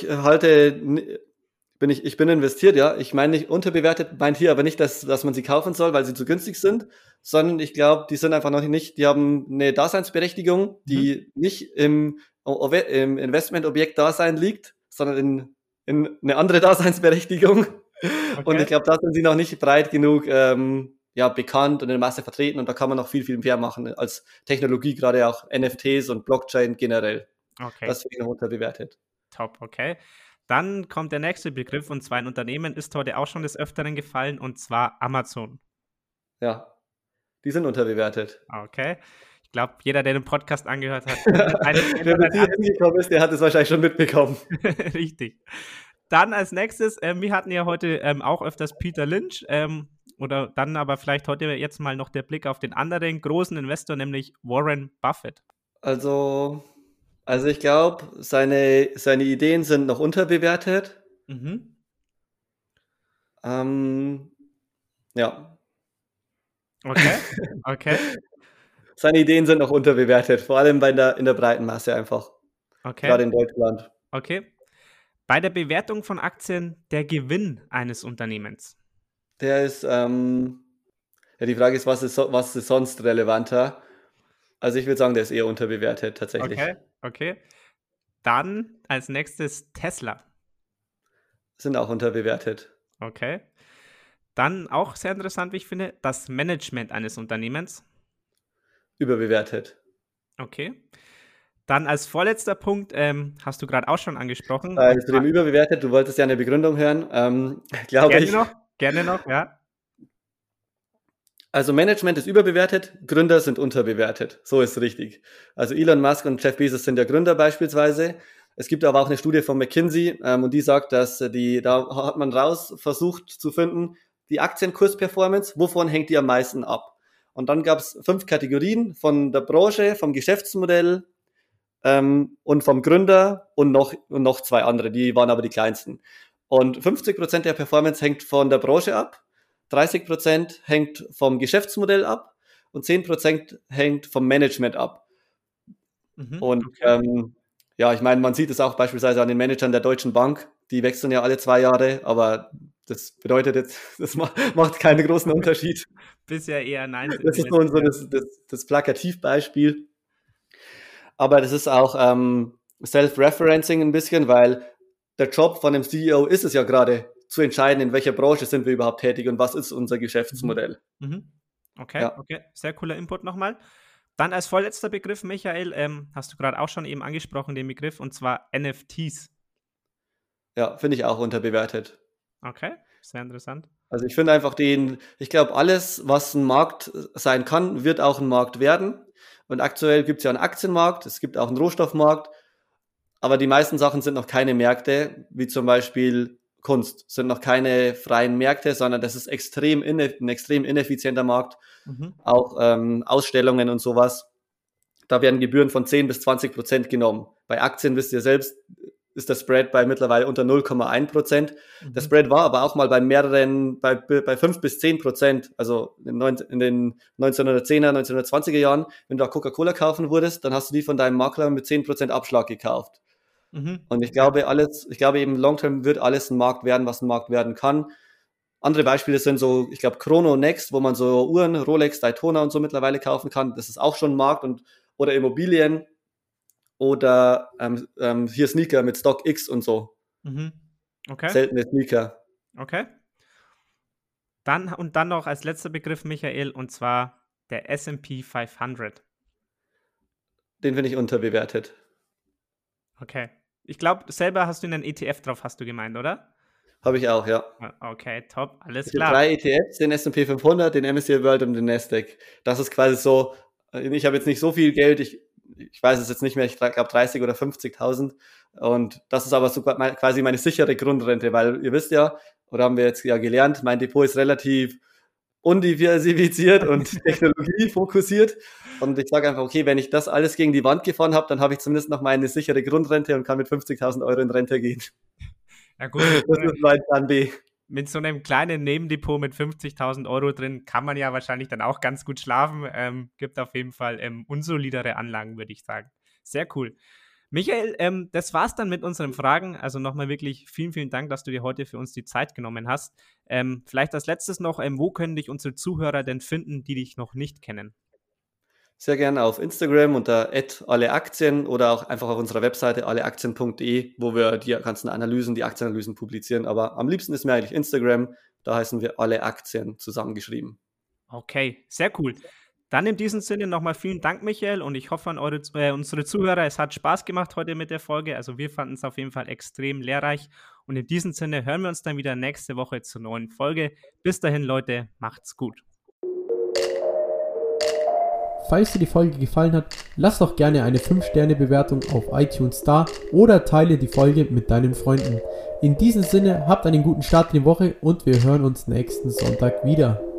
bin investiert, ja. Ich meine nicht unterbewertet, meint hier aber nicht, dass man sie kaufen soll, weil sie zu günstig sind, sondern ich glaube, die sind einfach noch nicht, die haben eine Daseinsberechtigung, die nicht im Investmentobjekt-Dasein liegt, sondern in eine andere Daseinsberechtigung. Okay. Und ich glaube, da sind sie noch nicht breit genug bekannt und in der Masse vertreten und da kann man noch viel, viel mehr machen als Technologie, gerade auch NFTs und Blockchain generell. Okay. Das finde ich noch unterbewertet. Top, okay. Dann kommt der nächste Begriff und zwar ein Unternehmen ist heute auch schon des Öfteren gefallen und zwar Amazon. Ja, die sind unterbewertet. Okay. Ich glaube, jeder, der den Podcast angehört hat, der hat es wahrscheinlich schon mitbekommen. Richtig. Dann als nächstes, wir hatten ja heute auch öfters Peter Lynch oder dann aber vielleicht heute jetzt mal noch der Blick auf den anderen großen Investor, nämlich Warren Buffett. Also ich glaube, seine Ideen sind noch unterbewertet. Ja. Okay. Seine Ideen sind noch unterbewertet, vor allem in der breiten Masse einfach. Okay. Gerade in Deutschland. Okay. Bei der Bewertung von Aktien der Gewinn eines Unternehmens. Der ist Ja, die Frage ist, was ist sonst relevanter? Also ich würde sagen, der ist eher unterbewertet tatsächlich. Okay. Dann als nächstes Tesla. Sind auch unterbewertet. Okay. Dann auch sehr interessant, wie ich finde, das Management eines Unternehmens. Überbewertet. Okay. Dann als vorletzter Punkt, hast du gerade auch schon angesprochen. Zu dem überbewertet, du wolltest ja eine Begründung hören, glaube ich. Gerne noch, ja. Also Management ist überbewertet, Gründer sind unterbewertet. So ist richtig. Also Elon Musk und Jeff Bezos sind ja Gründer beispielsweise. Es gibt aber auch eine Studie von McKinsey und die sagt, dass da hat man versucht zu finden, die Aktienkursperformance, wovon hängt die am meisten ab? Und dann gab es 5 Kategorien von der Branche, vom Geschäftsmodell und vom Gründer und noch 2 andere, die waren aber die kleinsten. Und 50% der Performance hängt von der Branche ab, 30% hängt vom Geschäftsmodell ab und 10% hängt vom Management ab. Und ja, ich meine, man sieht es auch beispielsweise an den Managern der Deutschen Bank, die wechseln ja alle 2 Jahre, aber das bedeutet jetzt, das macht keinen großen Unterschied. Bisher eher nein. Das ist so das Plakativbeispiel. Aber das ist auch Self-Referencing ein bisschen, weil der Job von einem CEO ist es ja gerade, zu entscheiden, in welcher Branche sind wir überhaupt tätig und was ist unser Geschäftsmodell. Okay, sehr cooler Input nochmal. Dann als vorletzter Begriff, Michael, hast du gerade auch schon eben angesprochen, den Begriff, und zwar NFTs. Ja, finde ich auch unterbewertet. Okay, sehr interessant. Also ich finde einfach ich glaube, alles, was ein Markt sein kann, wird auch ein Markt werden. Und aktuell gibt es ja einen Aktienmarkt, es gibt auch einen Rohstoffmarkt, aber die meisten Sachen sind noch keine Märkte, wie zum Beispiel Kunst, sind noch keine freien Märkte, sondern das ist ein extrem ineffizienter Markt. Auch Ausstellungen und sowas, da werden Gebühren von 10-20% genommen. Bei Aktien, wisst ihr selbst, ist der Spread bei mittlerweile unter 0,1%. Der Spread war aber auch mal bei 5-10%, also in den 1910er, 1920er Jahren, wenn du da Coca-Cola kaufen würdest, dann hast du die von deinem Makler mit 10% Abschlag gekauft. Und ich glaube eben long-term wird alles ein Markt werden, was ein Markt werden kann. Andere Beispiele sind so, ich glaube Chrono Next, wo man so Uhren, Rolex, Daytona und so mittlerweile kaufen kann. Das ist auch schon ein Markt oder Immobilien oder hier Sneaker mit StockX und so. Okay. Seltene Sneaker. Okay. Dann noch als letzter Begriff, Michael, und zwar der S&P 500. Den finde ich unterbewertet. Okay. Ich glaube, selber hast du einen ETF drauf, hast du gemeint, oder? Habe ich auch, ja. Okay, top, alles klar. 3 ETFs, den S&P 500, den MSCI World und den Nasdaq. Das ist quasi so, ich habe jetzt nicht so viel Geld, ich weiß es jetzt nicht mehr, ich glaube 30 oder 50.000 und das ist aber so quasi meine sichere Grundrente, weil ihr wisst ja, oder haben wir jetzt ja gelernt, mein Depot ist relativ undiversifiziert und technologiefokussiert. Und ich sage einfach, okay, wenn ich das alles gegen die Wand gefahren habe, dann habe ich zumindest noch meine sichere Grundrente und kann mit 50.000 Euro in Rente gehen. Ja gut, das ist mein Plan B. Mit so einem kleinen Nebendepot mit 50.000 Euro drin kann man ja wahrscheinlich dann auch ganz gut schlafen. Gibt auf jeden Fall unsolidere Anlagen, würde ich sagen. Sehr cool. Michael, das war's dann mit unseren Fragen. Also nochmal wirklich vielen, vielen Dank, dass du dir heute für uns die Zeit genommen hast. Vielleicht als letztes noch, wo können dich unsere Zuhörer denn finden, die dich noch nicht kennen? Sehr gerne auf Instagram unter @alleaktien oder auch einfach auf unserer Webseite alleaktien.de, wo wir die ganzen Aktienanalysen publizieren. Aber am liebsten ist mir eigentlich Instagram, da heißen wir Alle Aktien zusammengeschrieben. Okay, sehr cool. Dann in diesem Sinne nochmal vielen Dank, Michael, und ich hoffe an unsere Zuhörer, es hat Spaß gemacht heute mit der Folge. Also wir fanden es auf jeden Fall extrem lehrreich. Und in diesem Sinne hören wir uns dann wieder nächste Woche zur neuen Folge. Bis dahin, Leute, macht's gut. Falls dir die Folge gefallen hat, lass doch gerne eine 5-Sterne-Bewertung auf iTunes da oder teile die Folge mit deinen Freunden. In diesem Sinne, habt einen guten Start in die Woche und wir hören uns nächsten Sonntag wieder.